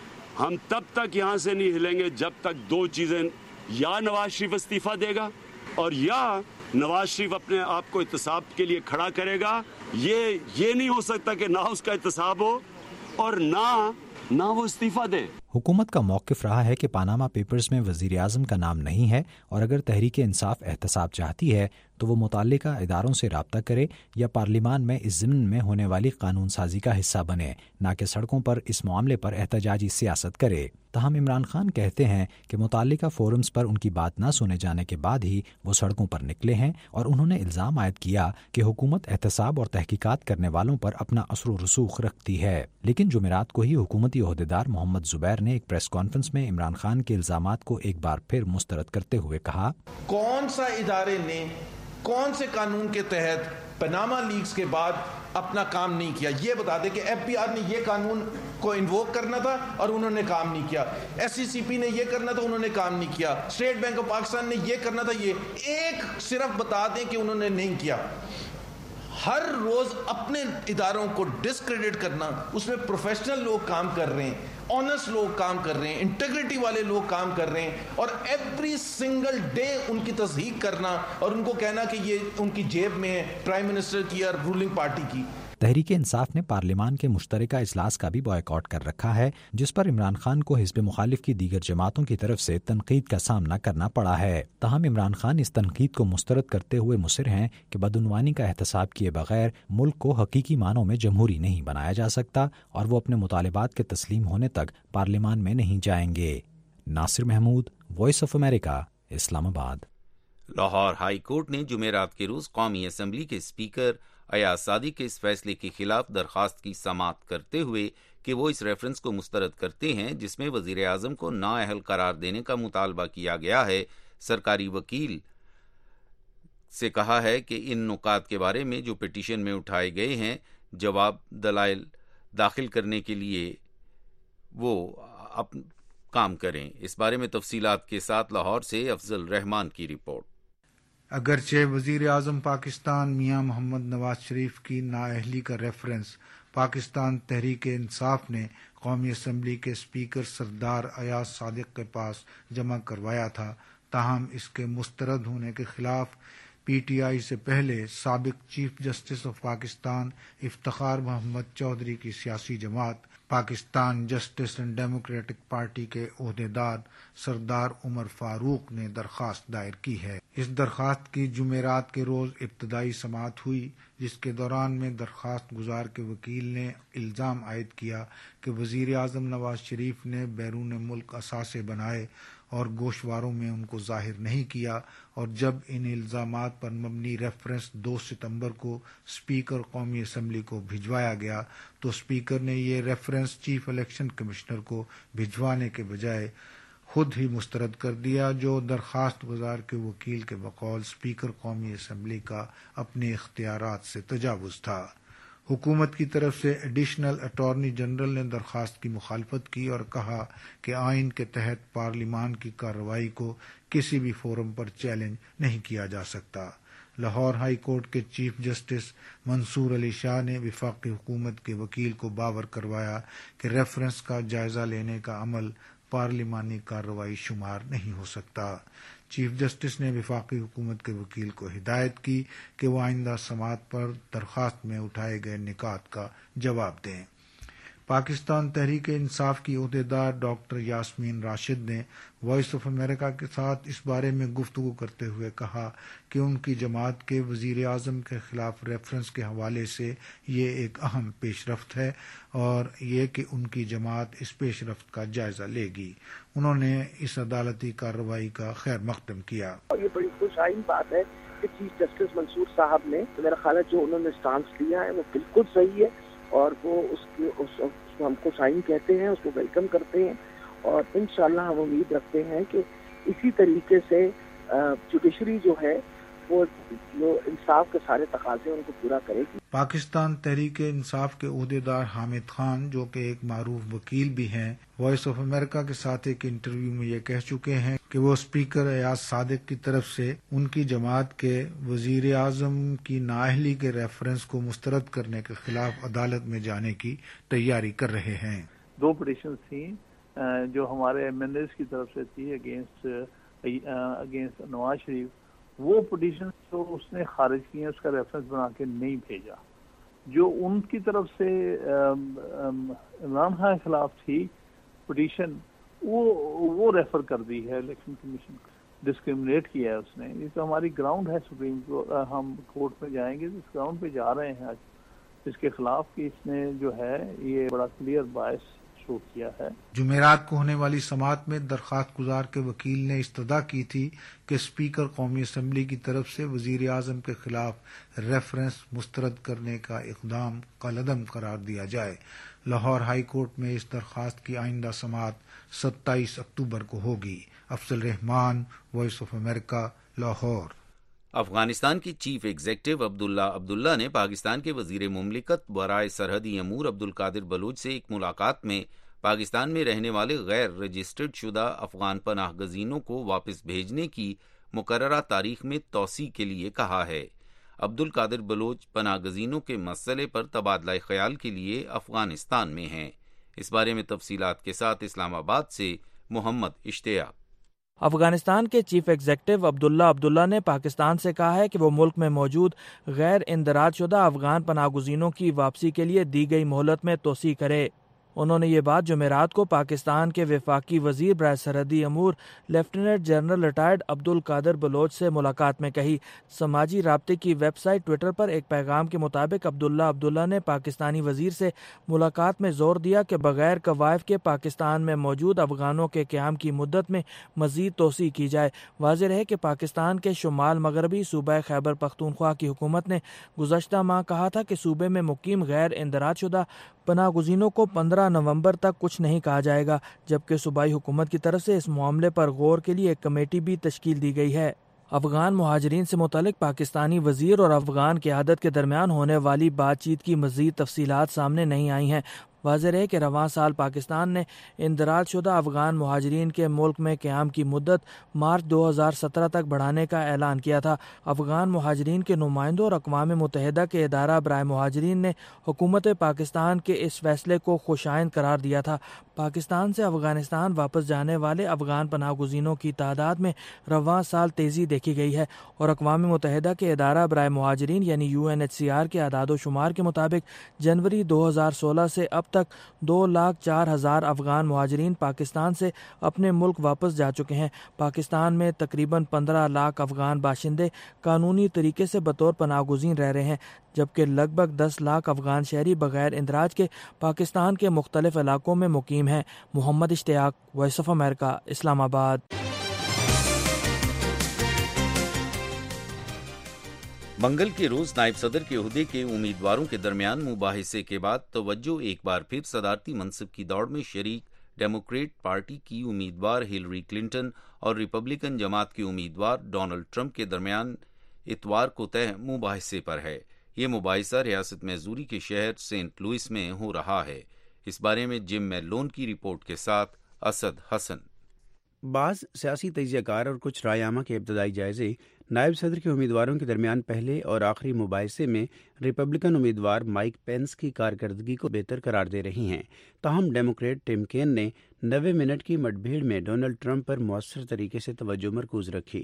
ہم تب تک یہاں سے نہیں ہلیں گے جب تک دو چیزیں، یا نواز شریف استعفیٰ دے گا اور یا نواز شریف اپنے آپ کو احتساب کے لیے کھڑا کرے گا۔ یہ نہیں ہو سکتا کہ نہ اس کا احتساب ہو اور نہ وہ استعفیٰ دے۔ حکومت کا موقف رہا ہے کہ پاناما پیپرز میں وزیر اعظم کا نام نہیں ہے، اور اگر تحریک انصاف احتساب چاہتی ہے تو وہ متعلقہ اداروں سے رابطہ کرے یا پارلیمان میں اس ضمن میں ہونے والی قانون سازی کا حصہ بنے، نہ کہ سڑکوں پر اس معاملے پر احتجاجی سیاست کرے۔ تاہم عمران خان کہتے ہیں کہ متعلقہ فورمز پر ان کی بات نہ سنے جانے کے بعد ہی وہ سڑکوں پر نکلے ہیں، اور انہوں نے الزام عائد کیا کہ حکومت احتساب اور تحقیقات کرنے والوں پر اپنا اثر و رسوخ رکھتی ہے۔ لیکن جمعرات کو ہی حکومتی عہدیدار محمد زبیر نے ایک پریس کانفرنس میں عمران خان کے الزامات کو ایک بار پھر مسترد کرتے ہوئے کہا، کون سا ادارے نے کون سے قانون کے تحت پاناما لیکس کے بعد اپنا کام نہیں کیا؟ یہ بتا دے کہ ایف بی آر نے یہ قانون کو انووک کرنا تھا اور انہوں نے کام نہیں کیا، ایس سی سی پی نے یہ کرنا تھا، انہوں نے کام نہیں کیا، اسٹیٹ بینک آف پاکستان نے یہ کرنا تھا، یہ ایک صرف بتا دیں کہ انہوں نے نہیں کیا۔ ہر روز اپنے اداروں کو ڈسکریڈٹ کرنا، اس میں پروفیشنل لوگ کام کر رہے ہیں، آنیسٹ لوگ کام کر رہے ہیں، انٹیگریٹی والے لوگ کام کر رہے ہیں، اور ایوری سنگل ڈے ان کی تصدیق کرنا اور ان کو کہنا کہ یہ ان کی جیب میں ہے، پرائم منسٹر کی اور رولنگ پارٹی کی۔ تحریک انصاف نے پارلیمان کے مشترکہ اجلاس کا بھی بائیکاٹ کر رکھا ہے، جس پر عمران خان کو حزب مخالف کی دیگر جماعتوں کی طرف سے تنقید کا سامنا کرنا پڑا ہے۔ تاہم عمران خان اس تنقید کو مسترد کرتے ہوئے مصر ہیں کہ بدعنوانی کا احتساب کیے بغیر ملک کو حقیقی معنوں میں جمہوری نہیں بنایا جا سکتا، اور وہ اپنے مطالبات کے تسلیم ہونے تک پارلیمان میں نہیں جائیں گے۔ Nasir Mahmood, voice of America, Islamabad. Lahore high court نے جمعرات کے روز قومی اسمبلی کے اسپیکر ایاز صادق کے اس فیصلے کے خلاف درخواست کی سماعت کرتے ہوئے کہ وہ اس ریفرنس کو مسترد کرتے ہیں جس میں وزیر اعظم کو نااہل قرار دینے کا مطالبہ کیا گیا ہے، سرکاری وکیل سے کہا ہے کہ ان نکات کے بارے میں جو پٹیشن میں اٹھائے گئے ہیں جواب دلائل داخل کرنے کے لیے وہ کام کریں۔ اس بارے میں تفصیلات کے ساتھ لاہور سے افضل رحمان کی رپورٹ۔ اگرچہ وزیر اعظم پاکستان میاں محمد نواز شریف کی نااہلی کا ریفرنس پاکستان تحریک انصاف نے قومی اسمبلی کے اسپیکر سردار ایاز صادق کے پاس جمع کروایا تھا، تاہم اس کے مسترد ہونے کے خلاف پی ٹی آئی سے پہلے سابق chief justice of Pakistan Iftikhar Muhammad Chaudhry کی سیاسی جماعت Pakistan justice and democratic party کے عہدیدار سردار عمر فاروق نے درخواست دائر کی ہے۔ اس درخواست کی جمعرات کے روز ابتدائی سماعت ہوئی، جس کے دوران میں درخواست گزار کے وکیل نے الزام عائد کیا کہ وزیر اعظم نواز شریف نے بیرون ملک اثاثے بنائے اور گوشواروں میں ان کو ظاہر نہیں کیا، اور جب ان الزامات پر مبنی ریفرنس 2 ستمبر کو اسپیکر قومی اسمبلی کو بھجوایا گیا تو اسپیکر نے یہ ریفرنس چیف الیکشن کمشنر کو بھجوانے کے بجائے خود ہی مسترد کر دیا، جو درخواست گزار کے وکیل کے بقول اسپیکر قومی اسمبلی کا اپنے اختیارات سے تجاوز تھا۔ حکومت کی طرف سے ایڈیشنل اٹارنی جنرل نے درخواست کی مخالفت کی اور کہا کہ آئین کے تحت پارلیمان کی کارروائی کو کسی بھی فورم پر چیلنج نہیں کیا جا سکتا۔ لاہور ہائی کورٹ کے چیف جسٹس منصور علی شاہ نے وفاقی حکومت کے وکیل کو باور کروایا کہ ریفرنس کا جائزہ لینے کا عمل پارلیمانی کارروائی شمار نہیں ہو سکتا۔ چیف جسٹس نے وفاقی حکومت کے وکیل کو ہدایت کی کہ وہ آئندہ سماعت پر درخواست میں اٹھائے گئے نکات کا جواب دیں۔ پاکستان تحریک انصاف کی عہدیدار ڈاکٹر یاسمین راشد نے وائس آف امریکہ کے ساتھ اس بارے میں گفتگو کرتے ہوئے کہا کہ ان کی جماعت کے وزیر اعظم کے خلاف ریفرنس کے حوالے سے یہ ایک اہم پیش رفت ہے اور یہ کہ ان کی جماعت اس پیش رفت کا جائزہ لے گی۔ انہوں نے اس عدالتی کارروائی کا خیر مقدم کیا۔ یہ بڑی خوش آئین بات ہے کہ چیف جسٹس منصور صاحب نے میرا خیال ہے جو انہوں نے سٹانس لیا ہے وہ بالکل صحیح ہے، اور وہ اس کو ہم خوش آئین کہتے ہیں، اس کو ویلکم کرتے ہیں، اور انشاءاللہ ہم امید رکھتے ہیں کہ اسی طریقے سے جوڈیشری جو ہے وہ جو انصاف کے سارے تقاضے ان کو پورا کرے گی۔ پاکستان تحریک انصاف کے عہدیدار حامد خان، جو کہ ایک معروف وکیل بھی ہیں، وائس آف امریکہ کے ساتھ ایک انٹرویو میں یہ کہہ چکے ہیں کہ وہ اسپیکر ایاز صادق کی طرف سے ان کی جماعت کے وزیر اعظم کی نااہلی کے ریفرنس کو مسترد کرنے کے خلاف عدالت میں جانے کی تیاری کر رہے ہیں۔ 2 پٹیشن تھیں جو ہمارے ایم این ایز کی طرف سے تھی اگینسٹ نواز شریف، وہ پٹیشن جو اس نے خارج کی ہیں اس کا ریفرنس بنا کے نہیں بھیجا۔ جو ان کی طرف سے عمران خان کے خلاف تھی پٹیشن، وہ ریفر کر دی ہے الیکشن کمیشن کو، ڈسکریمنیٹ کیا ہے اس نے۔ یہ تو ہماری گراؤنڈ ہے سپریم ہم کورٹ میں جائیں گے، اس گراؤنڈ پہ جا رہے ہیں آج اس کے خلاف کہ اس نے جو ہے یہ بڑا کلیئر باعث شو کیا ہے۔ جمعرات کو ہونے والی سماعت میں درخواست گزار کے وکیل نے استدعا کی تھی کہ اسپیکر قومی اسمبلی کی طرف سے وزیر اعظم کے خلاف ریفرنس مسترد کرنے کا اقدام کالعدم قرار دیا جائے۔ لاہور ہائی کورٹ میں اس درخواست کی آئندہ سماعت 27 اکتوبر کو ہوگی۔ Afzal Rehman, voice of America, Lahore. Afghanistan کی چیف ایگزیکٹو عبداللہ نے پاکستان کے وزیر مملکت برائے سرحدی امور عبدالقادر بلوچ سے ایک ملاقات میں پاکستان میں رہنے والے غیر رجسٹرڈ شدہ افغان پناہ گزینوں کو واپس بھیجنے کی مقررہ تاریخ میں توسیع کے لیے کہا ہے۔ عبدالقادر بلوچ پناہ گزینوں کے مسئلے پر تبادلہ خیال کے لیے افغانستان میں ہیں۔ اس بارے میں تفصیلات کے ساتھ اسلام آباد سے محمد اشتیاق۔ افغانستان کے چیف ایگزیکٹو عبداللہ نے پاکستان سے کہا ہے کہ وہ ملک میں موجود غیر اندراج شدہ افغان پناہ گزینوں کی واپسی کے لیے دی گئی مہلت میں توسیع کرے۔ انہوں نے یہ بات جمعرات کو پاکستان کے وفاقی وزیر برائے سرحدی امور lieutenant general retired Abdul Qadir Baloch سے ملاقات میں کہی۔ سماجی رابطے کی ویب سائٹ ٹویٹر پر ایک پیغام کے مطابق عبداللہ نے پاکستانی وزیر سے ملاقات میں زور دیا کہ بغیر کوائف کے پاکستان میں موجود افغانوں کے قیام کی مدت میں مزید توسیع کی جائے۔ واضح رہے کہ پاکستان کے شمال مغربی صوبہ خیبر پختونخوا کی حکومت نے گزشتہ ماہ کہا تھا کہ صوبے میں مقیم غیر اندراج شدہ پناہ گزینوں کو 15 نومبر تک کچھ نہیں کہا جائے گا، جبکہ صوبائی حکومت کی طرف سے اس معاملے پر غور کے لیے ایک کمیٹی بھی تشکیل دی گئی ہے۔ افغان مہاجرین سے متعلق پاکستانی وزیر اور افغان قیادت کے درمیان ہونے والی بات چیت کی مزید تفصیلات سامنے نہیں آئی ہیں۔ واضح رہے کہ رواں سال پاکستان نے اندراج شدہ افغان مہاجرین کے ملک میں قیام کی مدت مارچ 2017 تک بڑھانے کا اعلان کیا تھا۔ افغان مہاجرین کے نمائندوں اور اقوام متحدہ کے ادارہ برائے مہاجرین نے حکومت پاکستان کے اس فیصلے کو خوشائند قرار دیا تھا۔ پاکستان سے افغانستان واپس جانے والے افغان پناہ گزینوں کی تعداد میں رواں سال تیزی دیکھی گئی ہے اور اقوام متحدہ کے ادارہ برائے مہاجرین یعنی UNHCR کے اعداد و شمار کے مطابق جنوری 2016 سے اب تک 2,04,000 افغان مہاجرین پاکستان سے اپنے ملک واپس جا چکے ہیں۔ پاکستان میں تقریباً 15 لاکھ افغان باشندے قانونی طریقے سے بطور پناہ گزین رہ رہے ہیں، جبکہ لگ بھگ 10 لاکھ افغان شہری بغیر اندراج کے پاکستان کے مختلف علاقوں میں مقیم ہیں۔ محمد اشتیاق، وائس آف امریکہ، اسلام آباد۔ منگل کے روز نائب صدر کے عہدے کے امیدواروں کے درمیان مباحثے کے بعد توجہ ایک بار پھر صدارتی منصب کی دوڑ میں شریک ڈیموکریٹ پارٹی کی امیدوار ہلری کلنٹن اور ریپبلکن جماعت کے امیدوار ڈونلڈ ٹرمپ کے درمیان اتوار کو طے مباحثے پر ہے۔ یہ مباحثہ ریاست میزوری کے شہر سینٹ لوئس میں ہو رہا ہے۔ اس بارے میں جم میلون کی رپورٹ کے ساتھ اسد حسن۔ بعض سیاسی تجزیہ کار اور کچھ رائے عامہ کے ابتدائی جائزے نائب صدر کے امیدواروں کے درمیان پہلے اور آخری مباحثے میں ریپبلکن امیدوار مائک پینس کی کارکردگی کو بہتر قرار دے رہی ہیں، تاہم ڈیموکریٹ ٹم کین نے 90 منٹ کی مٹ بھیڑ میں ڈونلڈ ٹرمپ پر مؤثر طریقے سے توجہ مرکوز رکھی۔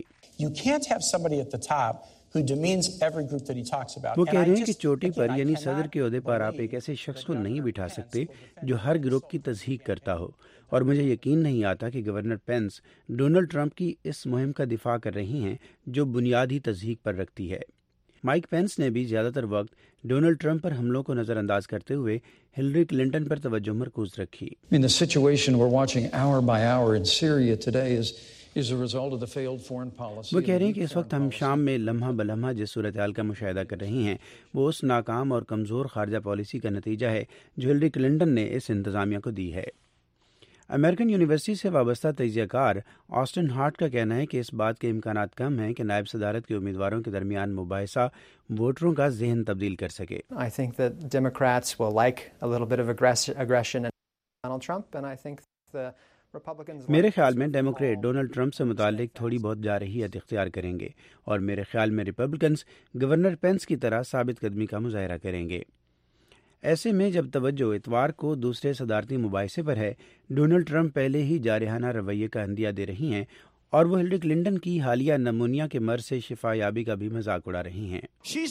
وہ کہہ رہے ہیں کہ چوٹی پر یعنی صدر کے عہدے پر آپ ایک ایسے شخص کو نہیں بٹھا سکتے جو ہر گروپ کی تصحیح کرتا ہو، اور مجھے یقین نہیں آتا کہ گورنر پینس ڈونلڈ ٹرمپ کی اس مہم کا دفاع کر رہی ہیں جو بنیادی تصحیح پر رکھتی ہے۔ مائک پینس نے بھی زیادہ تر وقت ڈونلڈ ٹرمپ پر حملوں کو نظر انداز کرتے ہوئے ہلری کلنٹن پر توجہ مرکوز رکھی۔ وہ کہہ رہے ہیں کہ اس وقت ہم شام میں لمحہ بلمحہ جس صورتحال کا مشاہدہ کر رہی ہیں وہ اس ناکام اور کمزور خارجہ پالیسی کا نتیجہ ہے جو ہلری کلنٹن نے اس انتظامیہ کو دی ہے۔ امریکن یونیورسٹی سے وابستہ تجزیہ کار آسٹن ہارٹ کا کہنا ہے کہ اس بات کے امکانات کم ہیں کہ نائب صدارت کے امیدواروں کے درمیان مباحثہ ووٹروں کا ذہن تبدیل کر سکے۔ میرے خیال میں ڈیموکریٹ ڈونلڈ ٹرمپ سے متعلق تھوڑی بہت جارحیت اختیار کریں گے، اور میرے خیال میں ریپبلکنز گورنر پینس کی طرح ثابت قدمی کا مظاہرہ کریں گے۔ ایسے میں جب توجہ اتوار کو دوسرے صدارتی مباحثے پر ہے، ڈونلڈ ٹرمپ پہلے ہی جارحانہ رویے کا عندیہ دے رہی ہیں اور وہ ہلری کلنٹن کی حالیہ نمونیا کے مرض سے شفا یابی کا بھی مذاق اڑا رہی ہیں۔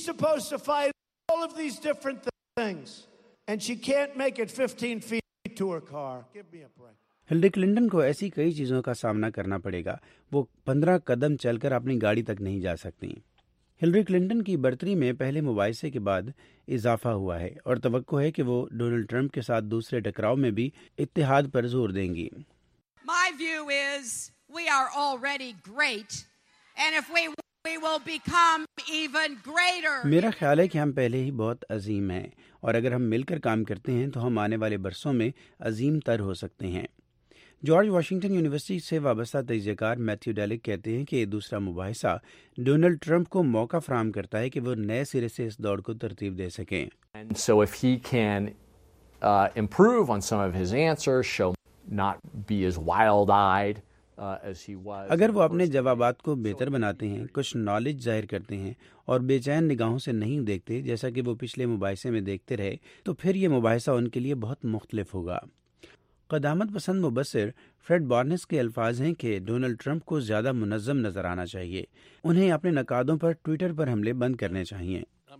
ہلری کلنٹن کو ایسی کئی چیزوں کا سامنا کرنا پڑے گا، وہ 15 قدم چل کر اپنی گاڑی تک نہیں جا سکتی۔ ہلری کلنٹن کی برتری میں پہلے مباحثے کے بعد اضافہ ہوا ہے اور توقع ہے کہ وہ ڈونلڈ ٹرمپ کے ساتھ دوسرے ٹکراؤ میں بھی اتحاد پر زور دیں گی۔ My view is we are already great and if we will become even greater. میرا خیال ہے کہ ہم پہلے ہی بہت عظیم ہیں اور اگر ہم مل کر کام کرتے ہیں تو ہم آنے والے برسوں میں عظیم تر ہو سکتے ہیں۔ جارج واشنگٹن یونیورسٹی سے وابستہ تجزیہ کار میتھیو ڈیلک کہتے ہیں کہ دوسرا مباحثہ ڈونلڈ ٹرمپ کو موقع فراہم کرتا ہے کہ وہ نئے سرے سے اس دوڑ کو ترتیب دے سکیں۔ So if he can improve on some of his answers, show not be as wild-eyed as he was. اگر وہ اپنے جوابات کو بہتر بناتے ہیں، کچھ نالج ظاہر کرتے ہیں اور بے چین نگاہوں سے نہیں دیکھتے جیسا کہ وہ پچھلے مباحثے میں دیکھتے رہے، تو پھر یہ مباحثہ ان کے لیے بہت مختلف ہوگا۔ قدامت پسند مبصر فریڈ بارنس کے الفاظ ہیں کہ ڈونلڈ ٹرمپ کو زیادہ منظم نظر آنا چاہیے، انہیں اپنے نقادوں پر ٹویٹر پر حملے بند کرنے چاہیے۔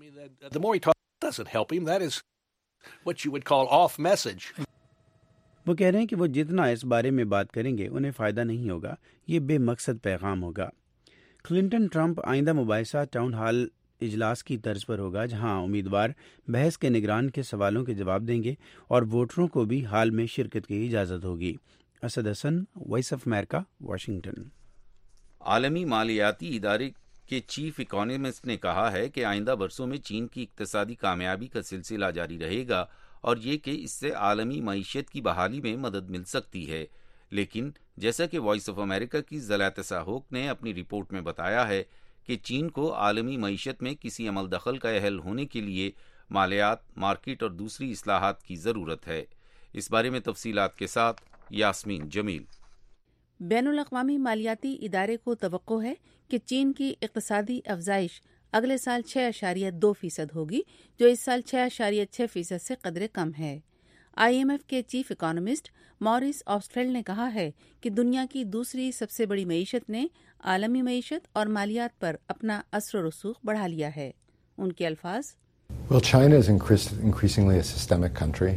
وہ کہہ رہے ہیں کہ وہ جتنا اس بارے میں بات کریں گے انہیں فائدہ نہیں ہوگا، یہ بے مقصد پیغام ہوگا۔ کلنٹن ٹرمپ آئندہ مباحثہ ٹاؤن ہال اجلاس کی طرز پر ہوگا جہاں امیدوار بحث کے نگران کے سوالوں کے جواب دیں گے اور ووٹروں کو بھی حال میں شرکت کی اجازت ہوگی۔ Asad Hasan, voice of America, Washington. عالمی مالیاتی ادارے کے چیف اکانومسٹ نے کہا ہے کہ آئندہ برسوں میں چین کی اقتصادی کامیابی کا سلسلہ جاری رہے گا اور یہ کہ اس سے عالمی معیشت کی بحالی میں مدد مل سکتی ہے، لیکن جیسا کہ وائس آف امریکہ کی زلاتسا ہوک نے اپنی رپورٹ میں بتایا ہے کہ چین کو عالمی معیشت میں کسی عمل دخل کا اہل ہونے کے لیے مالیات، مارکیٹ اور دوسری اصلاحات کی ضرورت ہے۔ اس بارے میں تفصیلات کے ساتھ یاسمین جمیل۔ بین الاقوامی مالیاتی ادارے کو توقع ہے کہ چین کی اقتصادی افزائش اگلے سال 6.2% ہوگی، جو اس سال 6.6% سے قدرے کم ہے۔ IMF کے چیف اکانومسٹ مورس آبسٹفیلڈ نے کہا ہے کہ دنیا کی دوسری سب سے بڑی معیشت نے عالمی معیشت اور مالیات پر اپنا اثر و رسوخ بڑھا لیا ہے. ان کے الفاظ: Well, China is increasingly a systemic country.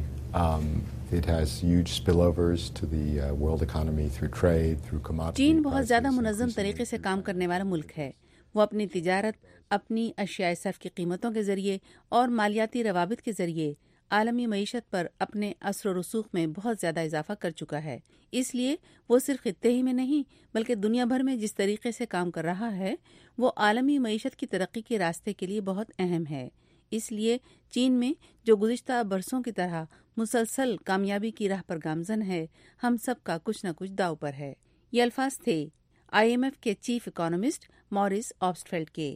It has huge spillovers to the world economy through trade, through commodities. چین بہت زیادہ منظم طریقے سے کام کرنے والا ملک ہے. وہ اپنی تجارت، اپنی اشیاء صرف کی قیمتوں کے ذریعے اور مالیاتی روابط کے ذریعے عالمی معیشت پر اپنے اثر و رسوخ میں بہت زیادہ اضافہ کر چکا ہے. اس لیے وہ صرف خطے ہی میں نہیں بلکہ دنیا بھر میں جس طریقے سے کام کر رہا ہے وہ عالمی معیشت کی ترقی کے راستے کے لیے بہت اہم ہے. اس لیے چین میں جو گزشتہ برسوں کی طرح مسلسل کامیابی کی راہ پر گامزن ہے، ہم سب کا کچھ نہ کچھ داؤ پر ہے. یہ الفاظ تھے IMF کے چیف اکانومسٹ مورس آبسٹفیلڈ کے.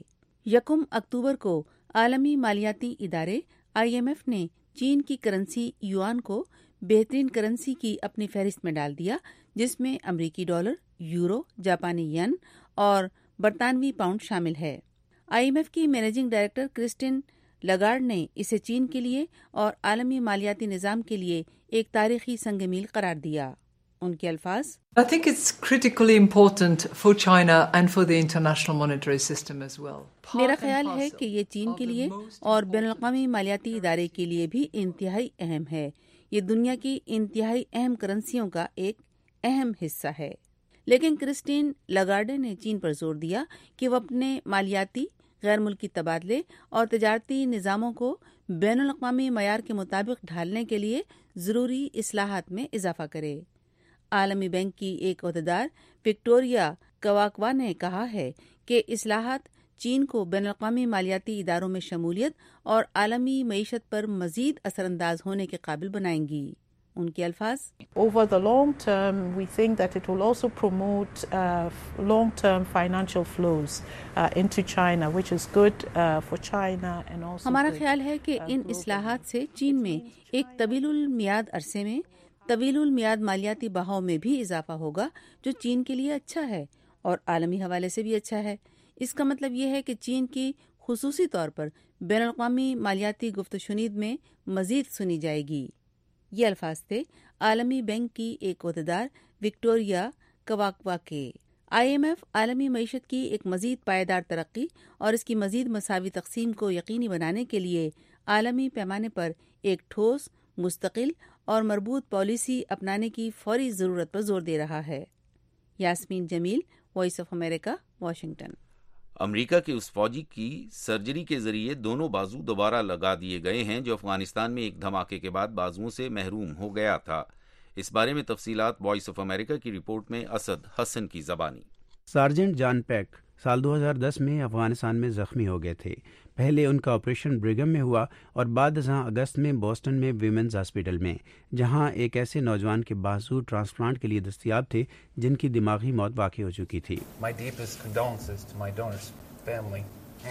1 اکتوبر کو عالمی مالیاتی ادارے IMF نے چین کی کرنسی یوان کو بہترین کرنسی کی اپنی فہرست میں ڈال دیا، جس میں امریکی ڈالر، یورو، جاپانی ین اور برطانوی پاؤنڈ شامل ہے. IMF کی مینیجنگ ڈائریکٹر کرسٹین لگارڈ نے اسے چین کے لیے اور عالمی مالیاتی نظام کے لیے ایک تاریخی سنگ میل قرار دیا. ان کے الفاظ: I think it's critically important for China and for the international monetary system as well. میرا خیال ہے کہ یہ چین کے لیے اور بین الاقوامی مالیاتی ادارے کے لیے بھی انتہائی اہم ہے. یہ دنیا کی انتہائی اہم کرنسیوں کا ایک اہم حصہ ہے. لیکن کرسٹین لاگارڈے نے چین پر زور دیا کہ وہ اپنے مالیاتی، غیر ملکی تبادلے اور تجارتی نظاموں کو بین الاقوامی معیار کے مطابق ڈھالنے کے لیے ضروری اصلاحات میں اضافہ کرے. عالمی بینک کی ایک عہدیدار وکٹوریا کواکوا نے کہا ہے کہ اصلاحات چین کو بین الاقوامی مالیاتی اداروں میں شمولیت اور عالمی معیشت پر مزید اثر انداز ہونے کے قابل بنائیں گی. ان کے الفاظ: Over the long term, we think that it will also promote long-term financial flows into China, which is good for China and also. ہمارا خیال ہے کہ ان اصلاحات سے چین میں ایک طویل المیاد عرصے میں طویل المیاد مالیاتی بہاؤ میں بھی اضافہ ہوگا، جو چین کے لیے اچھا ہے اور عالمی حوالے سے بھی اچھا ہے. اس کا مطلب یہ ہے کہ چین کی خصوصی طور پر بین الاقوامی مالیاتی گفت و شنید میں مزید سنی جائے گی. یہ الفاظ تھے عالمی بینک کی ایک عہدیدار وکٹوریا کواکوا کے. IMF عالمی معیشت کی ایک مزید پائیدار ترقی اور اس کی مزید مساوی تقسیم کو یقینی بنانے کے لیے عالمی پیمانے پر ایک ٹھوس، مستقل اور مربوط پالیسی اپنانے کی فوری ضرورت پر زور دے رہا ہے. Yasmin Jamil, voice of America, Washington. America کے اس فوجی کی سرجری کے ذریعے دونوں بازو دوبارہ لگا دیے گئے ہیں جو افغانستان میں ایک دھماکے کے بعد بازوؤں سے محروم ہو گیا تھا. اس بارے میں تفصیلات وائس آف امریکہ کی رپورٹ میں اسد حسن کی زبانی. سارجنٹ جان پیک سال 2010 میں افغانستان میں زخمی ہو گئے تھے. پہلے ان کا آپریشن برگم میں ہوا اور بعد ازاں اگست میں بوسٹن میں ویمنز ہاسپٹل میں، جہاں ایک ایسے نوجوان کے بازو ٹرانسپلانٹ کے لیے دستیاب تھے جن کی دماغی موت واقع ہو چکی تھی. My deepest condolences to my donor's family.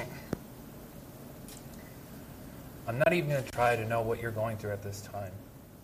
I'm not even going to try to know what you're going through at this time.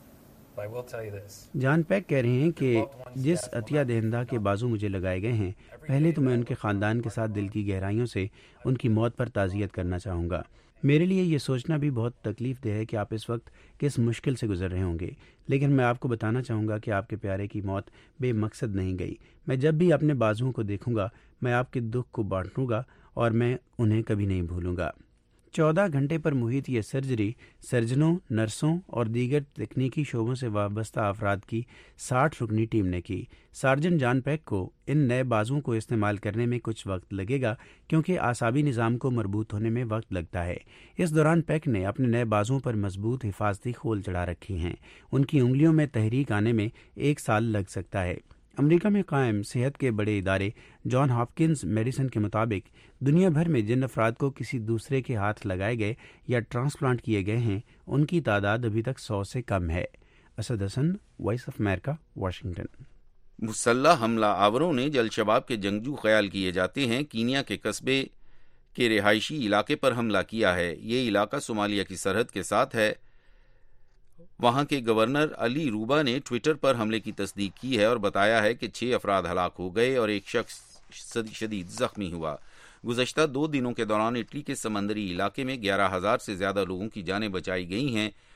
John Peck کہہ رہے ہیں کہ جس عطیہ دہندہ کے بازو مجھے لگائے گئے ہیں، پہلے تو میں ان کے خاندان کے ساتھ دل کی گہرائیوں سے ان کی موت پر تعزیت کرنا چاہوں گا. میرے لیے یہ سوچنا بھی بہت تکلیف دہ ہے کہ آپ اس وقت کس مشکل سے گزر رہے ہوں گے، لیکن میں آپ کو بتانا چاہوں گا کہ آپ کے پیارے کی موت بے مقصد نہیں گئی. میں جب بھی اپنے بازوؤں کو دیکھوں گا میں آپ کے دکھ کو بانٹوں گا اور میں انہیں کبھی نہیں بھولوں گا. 14 گھنٹے پر محیط یہ سرجری سرجنوں، نرسوں اور دیگر تکنیکی شعبوں سے وابستہ افراد کی 60 رکنی ٹیم نے کی. سارجنٹ جان پیک کو ان نئے بازوؤں کو استعمال کرنے میں کچھ وقت لگے گا کیونکہ اعصابی نظام کو مربوط ہونے میں وقت لگتا ہے. اس دوران پیک نے اپنے نئے بازوؤں پر مضبوط حفاظتی خول چڑھا رکھی ہیں. ان کی انگلیوں میں تحریک آنے میں 1 سال لگ سکتا ہے. امریکہ میں قائم صحت کے بڑے ادارے جان ہاپکنز میڈیسن کے مطابق دنیا بھر میں جن افراد کو کسی دوسرے کے ہاتھ لگائے گئے یا ٹرانسپلانٹ کیے گئے ہیں ان کی تعداد ابھی تک 100 سے کم ہے. Asad Hasan, voice of America, Washington. مسلح حملہ آوروں نے جو الشباب کے جنگجو خیال کیے جاتے ہیں کینیا کے قصبے کے رہائشی علاقے پر حملہ کیا ہے. یہ علاقہ صومالیہ کی سرحد کے ساتھ ہے. وہاں کے گورنر علی روبا نے ٹویٹر پر حملے کی تصدیق کی ہے اور بتایا ہے کہ 6 افراد ہلاک ہو گئے اور ایک شخص شدید زخمی ہوا. گزشتہ 2 دنوں کے دوران اٹلی کے سمندری علاقے میں 11,000 سے زیادہ لوگوں کی جانیں بچائی گئی ہیں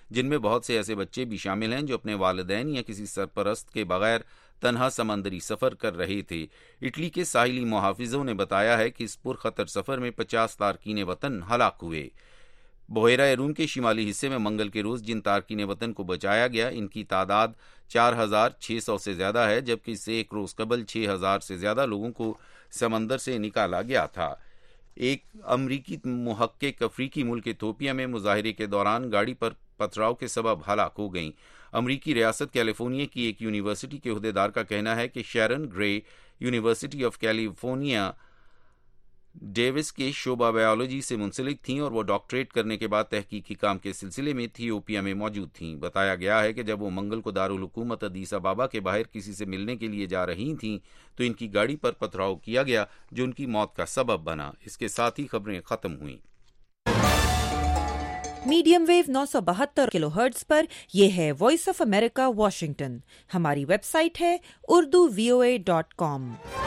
جن میں بہت سے ایسے بچے بھی شامل ہیں جو اپنے والدین یا کسی سرپرست کے بغیر تنہا سمندری سفر کر رہے تھے۔ اٹلی کے ساحلی محافظوں نے بتایا ہے کہ اس پرخطر سفر میں 50 تارکین وطن ہلاک ہوئے۔ بحیرہ ایرون کے شمالی حصے میں منگل کے روز جن تارکین وطن کو بچایا گیا ان کی تعداد 4600 سے زیادہ ہے، جبکہ اس سے ایک روز قبل 6000 سے زیادہ لوگوں کو سمندر سے نکالا گیا تھا۔ ایک امریکی محقق افریقی ملک ایتھوپیا میں مظاہرے کے دوران گاڑی پر پتھراؤ کے سبب ہلاک ہو گئیں۔ امریکی ریاست کیلیفورنیا کی ایک یونیورسٹی کے عہدیدار کا کہنا ہے کہ Sharon Gray university of California Davis کے شعبہ بائیولوجی سے منسلک تھیں اور وہ ڈاکٹریٹ کرنے کے بعد تحقیقی کام کے سلسلے میں ایتھوپیا میں موجود تھیں۔ بتایا گیا ہے کہ جب وہ منگل کو دارالحکومت ادیس ابابا کے باہر کسی سے ملنے کے لیے جا رہی تھیں تو ان کی گاڑی پر پتھراؤ کیا گیا جو ان کی موت کا سبب بنا۔ اس کے ساتھ ہی خبریں ختم ہوئیں۔ میڈیم ویو 972 کلو ہرٹز پر یہ ہے وائس آف امریکہ واشنگٹن۔ ہماری ویب سائٹ ہے urduvoa.com۔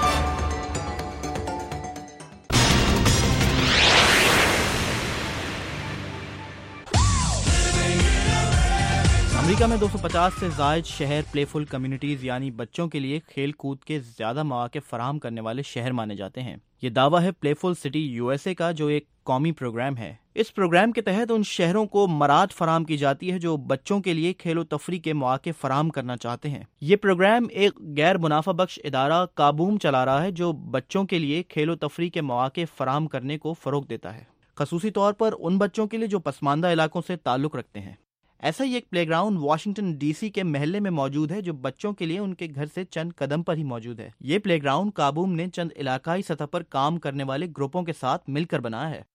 امریکہ میں 250 سے زائد شہر پلے فل کمیونٹیز یعنی بچوں کے لیے کھیل کود کے زیادہ مواقع فراہم کرنے والے شہر مانے جاتے ہیں۔ یہ دعویٰ ہے پلے فل سٹی USA کا، جو ایک قومی پروگرام ہے۔ اس پروگرام کے تحت ان شہروں کو مراعات فراہم کی جاتی ہے جو بچوں کے لیے کھیل و تفریح کے مواقع فراہم کرنا چاہتے ہیں۔ یہ پروگرام ایک غیر منافع بخش ادارہ کابوم چلا رہا ہے جو بچوں کے لیے کھیل و تفریح کے مواقع فراہم کرنے کو فروغ دیتا ہے، خصوصی طور پر ان بچوں کے لیے جو پسماندہ علاقوں سے تعلق رکھتے ہیں۔ ایسا ہی ایک پلے گراؤنڈ واشنگٹن DC کے محلے میں موجود ہے جو بچوں کے لیے ان کے گھر سے چند قدم پر ہی موجود ہے۔ یہ پلے گراؤنڈ کابوم نے چند علاقائی سطح پر کام کرنے والے گروپوں کے ساتھ مل کر بنایا ہے۔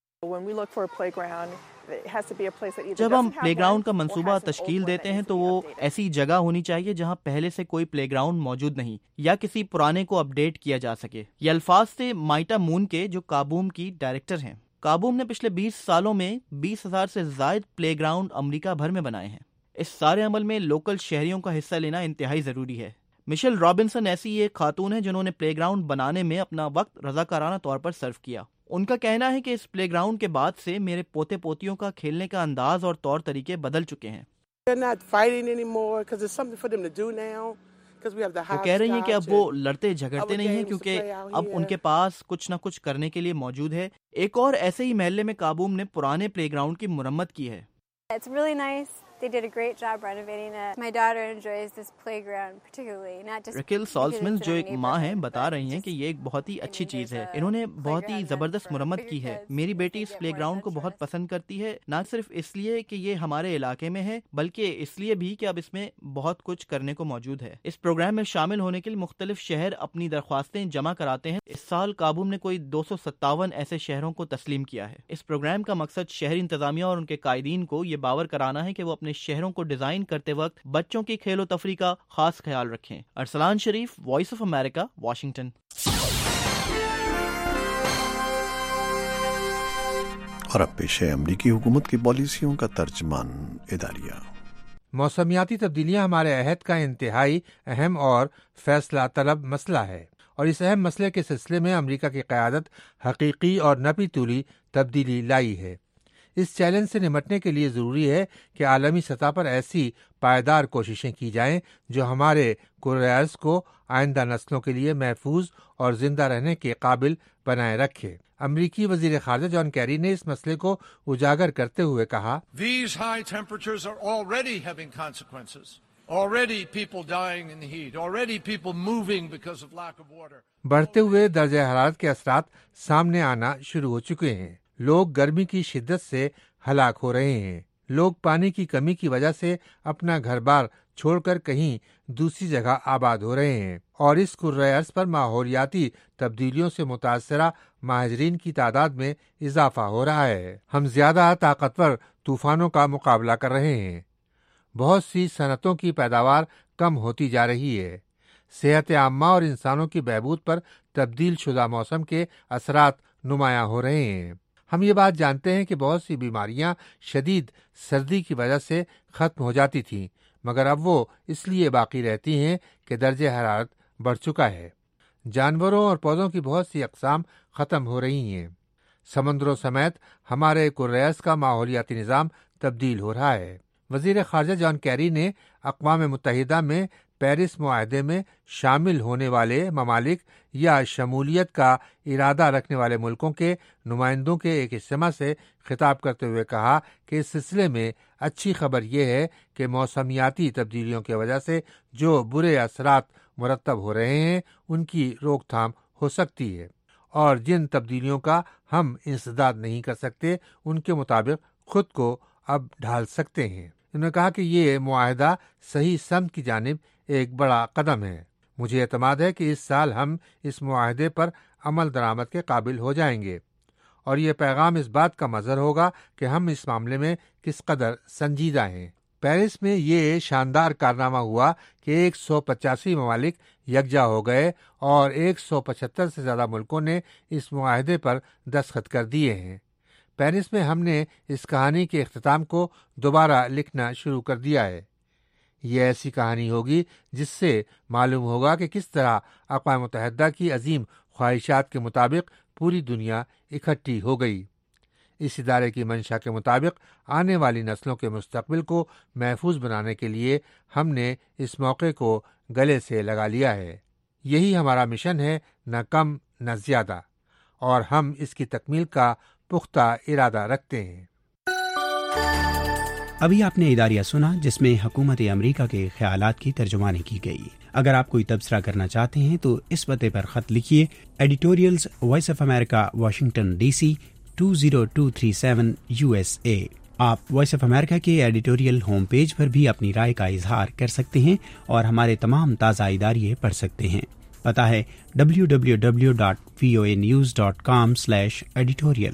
جب ہم پلے گراؤنڈ کا منصوبہ تشکیل دیتے ہیں تو وہ ایسی جگہ ہونی چاہیے جہاں پہلے سے کوئی پلے گراؤنڈ موجود نہیں یا کسی پرانے کو اپ ڈیٹ کیا جا سکے۔ یہ الفاظ تھے مائٹا مون کے، جو کابوم کی ڈائریکٹر ہیں۔ کابوم نے پچھلے 20 سالوں میں 20,000 سے زائد پلے گراؤنڈ امریکہ بھر میں بنائے ہیں۔ اس سارے عمل میں لوکل شہریوں کا حصہ لینا انتہائی ضروری ہے۔ مشیل رابنسن ایسی ایک خاتون ہے جنہوں نے پلے گراؤنڈ بنانے میں اپنا وقت رضاکارانہ طور پر صرف کیا۔ ان کا کہنا ہے کہ اس پلے گراؤنڈ کے بعد سے میرے پوتے پوتیوں کا کھیلنے کا انداز اور طور طریقے بدل چکے ہیں۔ وہ کہہ رہی ہیں کہ اب وہ لڑتے جھگڑتے نہیں ہیں کیونکہ اب ان کے پاس کچھ نہ کچھ کرنے کے لیے موجود ہے۔ ایک اور ایسے ہی محلے میں کابوم نے پرانے پلے گراؤنڈ کی مرمت کی ہے۔ رکیل سالزمنز جو ایک ماں ہیں بتا رہی ہیں کہ یہ ایک بہت ہی اچھی چیز ہے، انہوں نے بہت ہی زبردست مرمت کی ہے۔ میری بیٹی اس پلے گراؤنڈ کو بہت پسند کرتی ہے، نہ صرف اس لیے کہ یہ ہمارے علاقے میں ہے بلکہ اس لیے بھی کہ اب اس میں بہت کچھ کرنے کو موجود ہے۔ اس پروگرام میں شامل ہونے کے لیے مختلف شہر اپنی درخواستیں جمع کراتے ہیں۔ اس سال کابوم نے کوئی 257 ایسے شہروں کو تسلیم کیا ہے۔ اس پروگرام کا مقصد شہری انتظامیہ اور ان کے قائدین کو یہ باور کرانا ہے کہ وہ اپنے شہروں کو ڈیزائن کرتے وقت بچوں کی کھیل و تفریح کا خاص خیال رکھیں۔ Arsalan Sharif, voice of America, Washington. اور اب پیش ہے امریکی حکومت کی پالیسیوں کا ترجمان اداریہ۔ موسمیاتی تبدیلیاں ہمارے عہد کا انتہائی اہم اور فیصلہ طلب مسئلہ ہے، اور اس اہم مسئلے کے سلسلے میں امریکہ کی قیادت حقیقی اور نپی تولی تبدیلی لائی ہے۔ اس چیلنج سے نمٹنے کے لیے ضروری ہے کہ عالمی سطح پر ایسی پائیدار کوششیں کی جائیں جو ہمارے کرۂ ارض کو آئندہ نسلوں کے لیے محفوظ اور زندہ رہنے کے قابل بنائے رکھے۔ امریکی وزیر خارجہ جان کیری نے اس مسئلے کو اجاگر کرتے ہوئے کہا، These high temperatures are already having consequences. Already people dying in the heat. Already people moving because of lack of water. بڑھتے ہوئے درجہ حرارت کے اثرات سامنے آنا شروع ہو چکے ہیں۔ لوگ گرمی کی شدت سے ہلاک ہو رہے ہیں۔ لوگ پانی کی کمی کی وجہ سے اپنا گھر بار چھوڑ کر کہیں دوسری جگہ آباد ہو رہے ہیں، اور اس کرۂ ارض پر ماحولیاتی تبدیلیوں سے متاثرہ مہاجرین کی تعداد میں اضافہ ہو رہا ہے۔ ہم زیادہ طاقتور طوفانوں کا مقابلہ کر رہے ہیں۔ بہت سی صنعتوں کی پیداوار کم ہوتی جا رہی ہے۔ صحت عامہ اور انسانوں کی بہبود پر تبدیل شدہ موسم کے اثرات نمایاں ہو رہے ہیں۔ ہم یہ بات جانتے ہیں کہ بہت سی بیماریاں شدید سردی کی وجہ سے ختم ہو جاتی تھیں، مگر اب وہ اس لیے باقی رہتی ہیں کہ درجہ حرارت بڑھ چکا ہے۔ جانوروں اور پودوں کی بہت سی اقسام ختم ہو رہی ہیں۔ سمندروں سمیت ہمارے کرۂ ارض کا ماحولیاتی نظام تبدیل ہو رہا ہے۔ وزیر خارجہ جان کیری نے اقوام متحدہ میں پیرس معاہدے میں شامل ہونے والے ممالک یا شمولیت کا ارادہ رکھنے والے ملکوں کے نمائندوں کے ایک اجتماع سے خطاب کرتے ہوئے کہا کہ اس سلسلے میں اچھی خبر یہ ہے کہ موسمیاتی تبدیلیوں کی وجہ سے جو برے اثرات مرتب ہو رہے ہیں ان کی روک تھام ہو سکتی ہے، اور جن تبدیلیوں کا ہم انسداد نہیں کر سکتے ان کے مطابق خود کو اب ڈھال سکتے ہیں۔ انہوں نے کہا کہ یہ معاہدہ صحیح سمت کی جانب ایک بڑا قدم ہے۔ مجھے اعتماد ہے کہ اس سال ہم اس معاہدے پر عمل درآمد کے قابل ہو جائیں گے، اور یہ پیغام اس بات کا مظہر ہوگا کہ ہم اس معاملے میں کس قدر سنجیدہ ہیں۔ پیرس میں یہ شاندار کارنامہ ہوا کہ 185 ممالک یکجا ہو گئے اور 175 سے زیادہ ملکوں نے اس معاہدے پر دستخط کر دیے ہیں۔ پیرس میں ہم نے اس کہانی کے اختتام کو دوبارہ لکھنا شروع کر دیا ہے۔ یہ ایسی کہانی ہوگی جس سے معلوم ہوگا کہ کس طرح اقوام متحدہ کی عظیم خواہشات کے مطابق پوری دنیا اکٹھی ہو گئی۔ اس ادارے کی منشا کے مطابق آنے والی نسلوں کے مستقبل کو محفوظ بنانے کے لیے ہم نے اس موقع کو گلے سے لگا لیا ہے۔ یہی ہمارا مشن ہے، نہ کم نہ زیادہ، اور ہم اس کی تکمیل کا پختہ ارادہ رکھتے ہیں۔ ابھی آپ نے اداریہ سنا جس میں حکومت امریکہ کے خیالات کی ترجمانی کی گئی۔ اگر آپ کوئی تبصرہ کرنا چاہتے ہیں تو اس پتے پر خط لکھیے، editorials voice of America, Washington D C 20237 USA۔ آپ وائس آف امریکہ کے ایڈیٹوریل ہوم پیج پر بھی اپنی رائے کا اظہار کر سکتے ہیں اور ہمارے تمام تازہ اداریے پڑھ سکتے ہیں۔ پتہ ہے www.voanews.com/editorial۔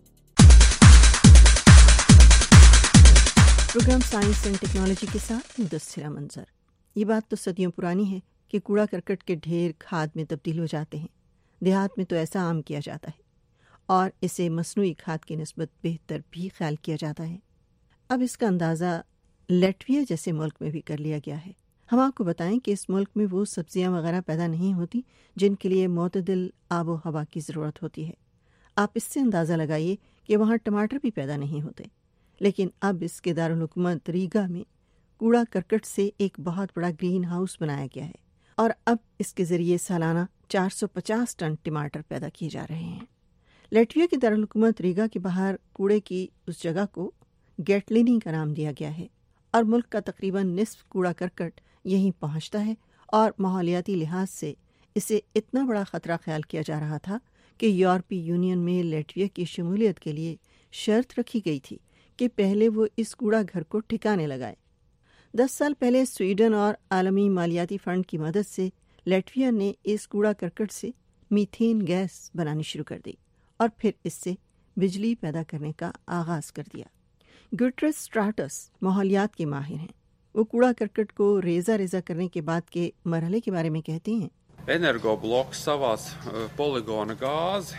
Programme science and technology کے ساتھ مدثرہ منظر۔ یہ بات تو صدیوں پرانی ہے کہ کوڑا کرکٹ کے ڈھیر کھاد میں تبدیل ہو جاتے ہیں۔ دیہات میں تو ایسا عام کیا جاتا ہے اور اسے مصنوعی کھاد کی نسبت بہتر بھی خیال کیا جاتا ہے۔ اب اس کا اندازہ لیٹویا جیسے ملک میں بھی کر لیا گیا ہے۔ ہم آپ کو بتائیں کہ اس ملک میں وہ سبزیاں وغیرہ پیدا نہیں ہوتی جن کے لیے معتدل آب و ہوا کی ضرورت ہوتی ہے۔ آپ اس سے اندازہ لگائیے کہ وہاں ٹماٹر بھی پیدا نہیں ہوتے، لیکن اب اس کے دارالحکومت ریگا میں کوڑا کرکٹ سے ایک بہت بڑا گرین ہاؤس بنایا گیا ہے، اور اب اس کے ذریعے سالانہ 450 ٹن ٹماٹر پیدا کیے جا رہے ہیں۔ لیٹویا کے دارالحکومت ریگا کے باہر کوڑے کی اس جگہ کو گیٹلینی کا نام دیا گیا ہے، اور ملک کا تقریباً نصف کوڑا کرکٹ یہیں پہنچتا ہے، اور ماحولیاتی لحاظ سے اسے اتنا بڑا خطرہ خیال کیا جا رہا تھا کہ یورپی یونین میں لیٹویا کی شمولیت کے لیے شرط رکھی گئی تھی کہ پہلے وہ اس کوڑا گھر کو ٹھکانے لگائے۔ 10 سال پہلے سویڈن اور عالمی مالیاتی فنڈ کی مدد سے لیٹویا نے اس کوڑا کرکٹ سے میتھین گیس بنانی شروع کر دی اور پھر اس سے بجلی پیدا کرنے کا آغاز کر دیا۔ گوٹرس اسٹراٹس ماحولیات کے ماہر ہیں۔ وہ کوڑا کرکٹ کو ریزہ ریزہ کرنے کے بعد کے مرحلے کے بارے میں کہتے ہیں۔ Energo bloks savās poligona gāzi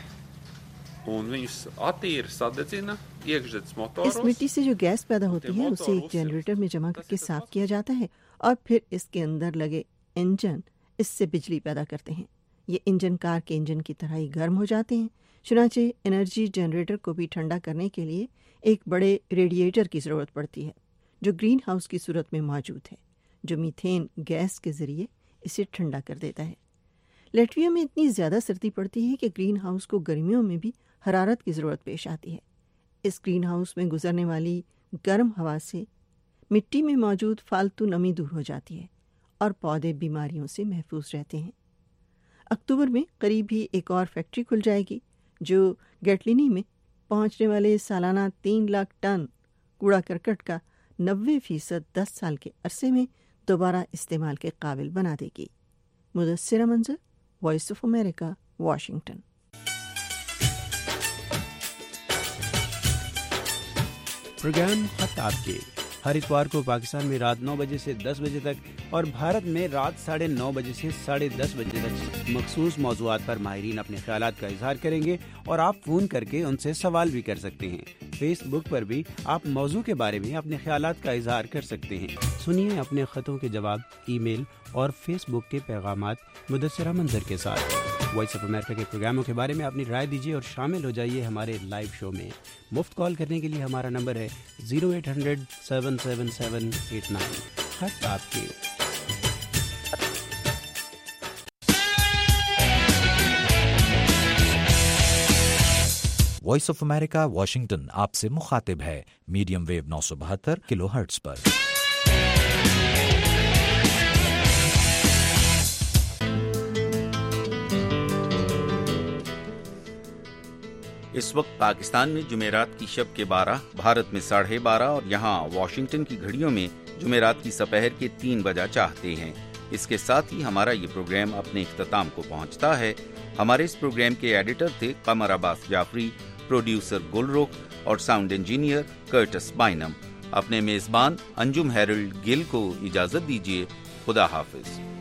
un viņus attīra, sadedzina iekšzemes motoros. اس مٹی سے جو گیس پیدا ہوتی ہے اسے ایک جنریٹر میں جمع کر کے صاف کیا جاتا ہے، اور پھر اس کے اندر لگے انجن اس سے بجلی پیدا کرتے ہیں۔ یہ انجن کار کے انجن کی طرح ہی گرم ہو جاتے ہیں۔ چنانچہ انرجی جنریٹر کو بھی ٹھنڈا کرنے کے لیے ایک بڑے ریڈیٹر کی ضرورت پڑتی ہے جو گرین ہاؤس کی صورت میں موجود ہے، جو میتھین گیس کے ذریعے اسے ٹھنڈا کر دیتا ہے۔ لیٹویا میں اتنی زیادہ سردی پڑتی ہے کہ گرین ہاؤس کو گرمیوں میں بھی حرارت کی ضرورت پیش آتی ہے۔ اس گرین ہاؤس میں گزرنے والی گرم ہوا سے مٹی میں موجود فالتو نمی دور ہو جاتی ہے اور پودے بیماریوں سے محفوظ رہتے ہیں۔ اکتوبر میں قریب ہی ایک اور فیکٹری کھل جائے گی جو گیٹلینی میں پہنچنے والے سالانہ 3 لاکھ ٹن کوڑا کرکٹ کا 90% 10 سال کے عرصے میں دوبارہ استعمال کے قابل بنا دے گی۔ Mudassira Manzar, voice of America, Washington. Programme خط آپ کے ہر اتوار کو پاکستان میں رات 9 بجے سے 10 بجے تک اور بھارت میں رات 9:30 بجے سے 10:30 بجے تک مخصوص موضوعات پر ماہرین اپنے خیالات کا اظہار کریں گے، اور آپ فون کر کے ان سے سوال بھی کر سکتے ہیں۔ فیس بک پر بھی آپ موضوع کے بارے میں اپنے خیالات کا اظہار کر سکتے ہیں. سنیے اپنے خطوں کے جواب ای میل اور فیس بک کے پیغامات مدثرہ منظر کے ساتھ. وائس آف امریکہ کے پروگراموں کے بارے میں اپنی رائے دیجیے اور شامل ہو جائیے ہمارے لائیو شو میں. مفت کال کرنے کے لیے ہمارا نمبر ہے 0800-777-89. خط آپ کے. وائس آف امریکہ واشنگٹن آپ سے مخاطب ہے میڈیم ویو 972 کلو ہرٹز پر. اس وقت پاکستان میں جمعرات کی شب کے 12، بھارت میں 12:30 اور یہاں واشنگٹن کی گھڑیوں میں جمعرات کی سپہر کے 3 بجا چاہتے ہیں. اس کے ساتھ ہی ہمارا یہ پروگرام اپنے اختتام کو پہنچتا ہے. ہمارے اس پروگرام کے ایڈیٹر تھے قمر عباس جعفری، پروڈیوسر گل رخ اور ساؤنڈ انجینئر کرٹس بائنم. اپنے میزبان انجم ہیرلڈ گل کو اجازت دیجیے. خدا حافظ.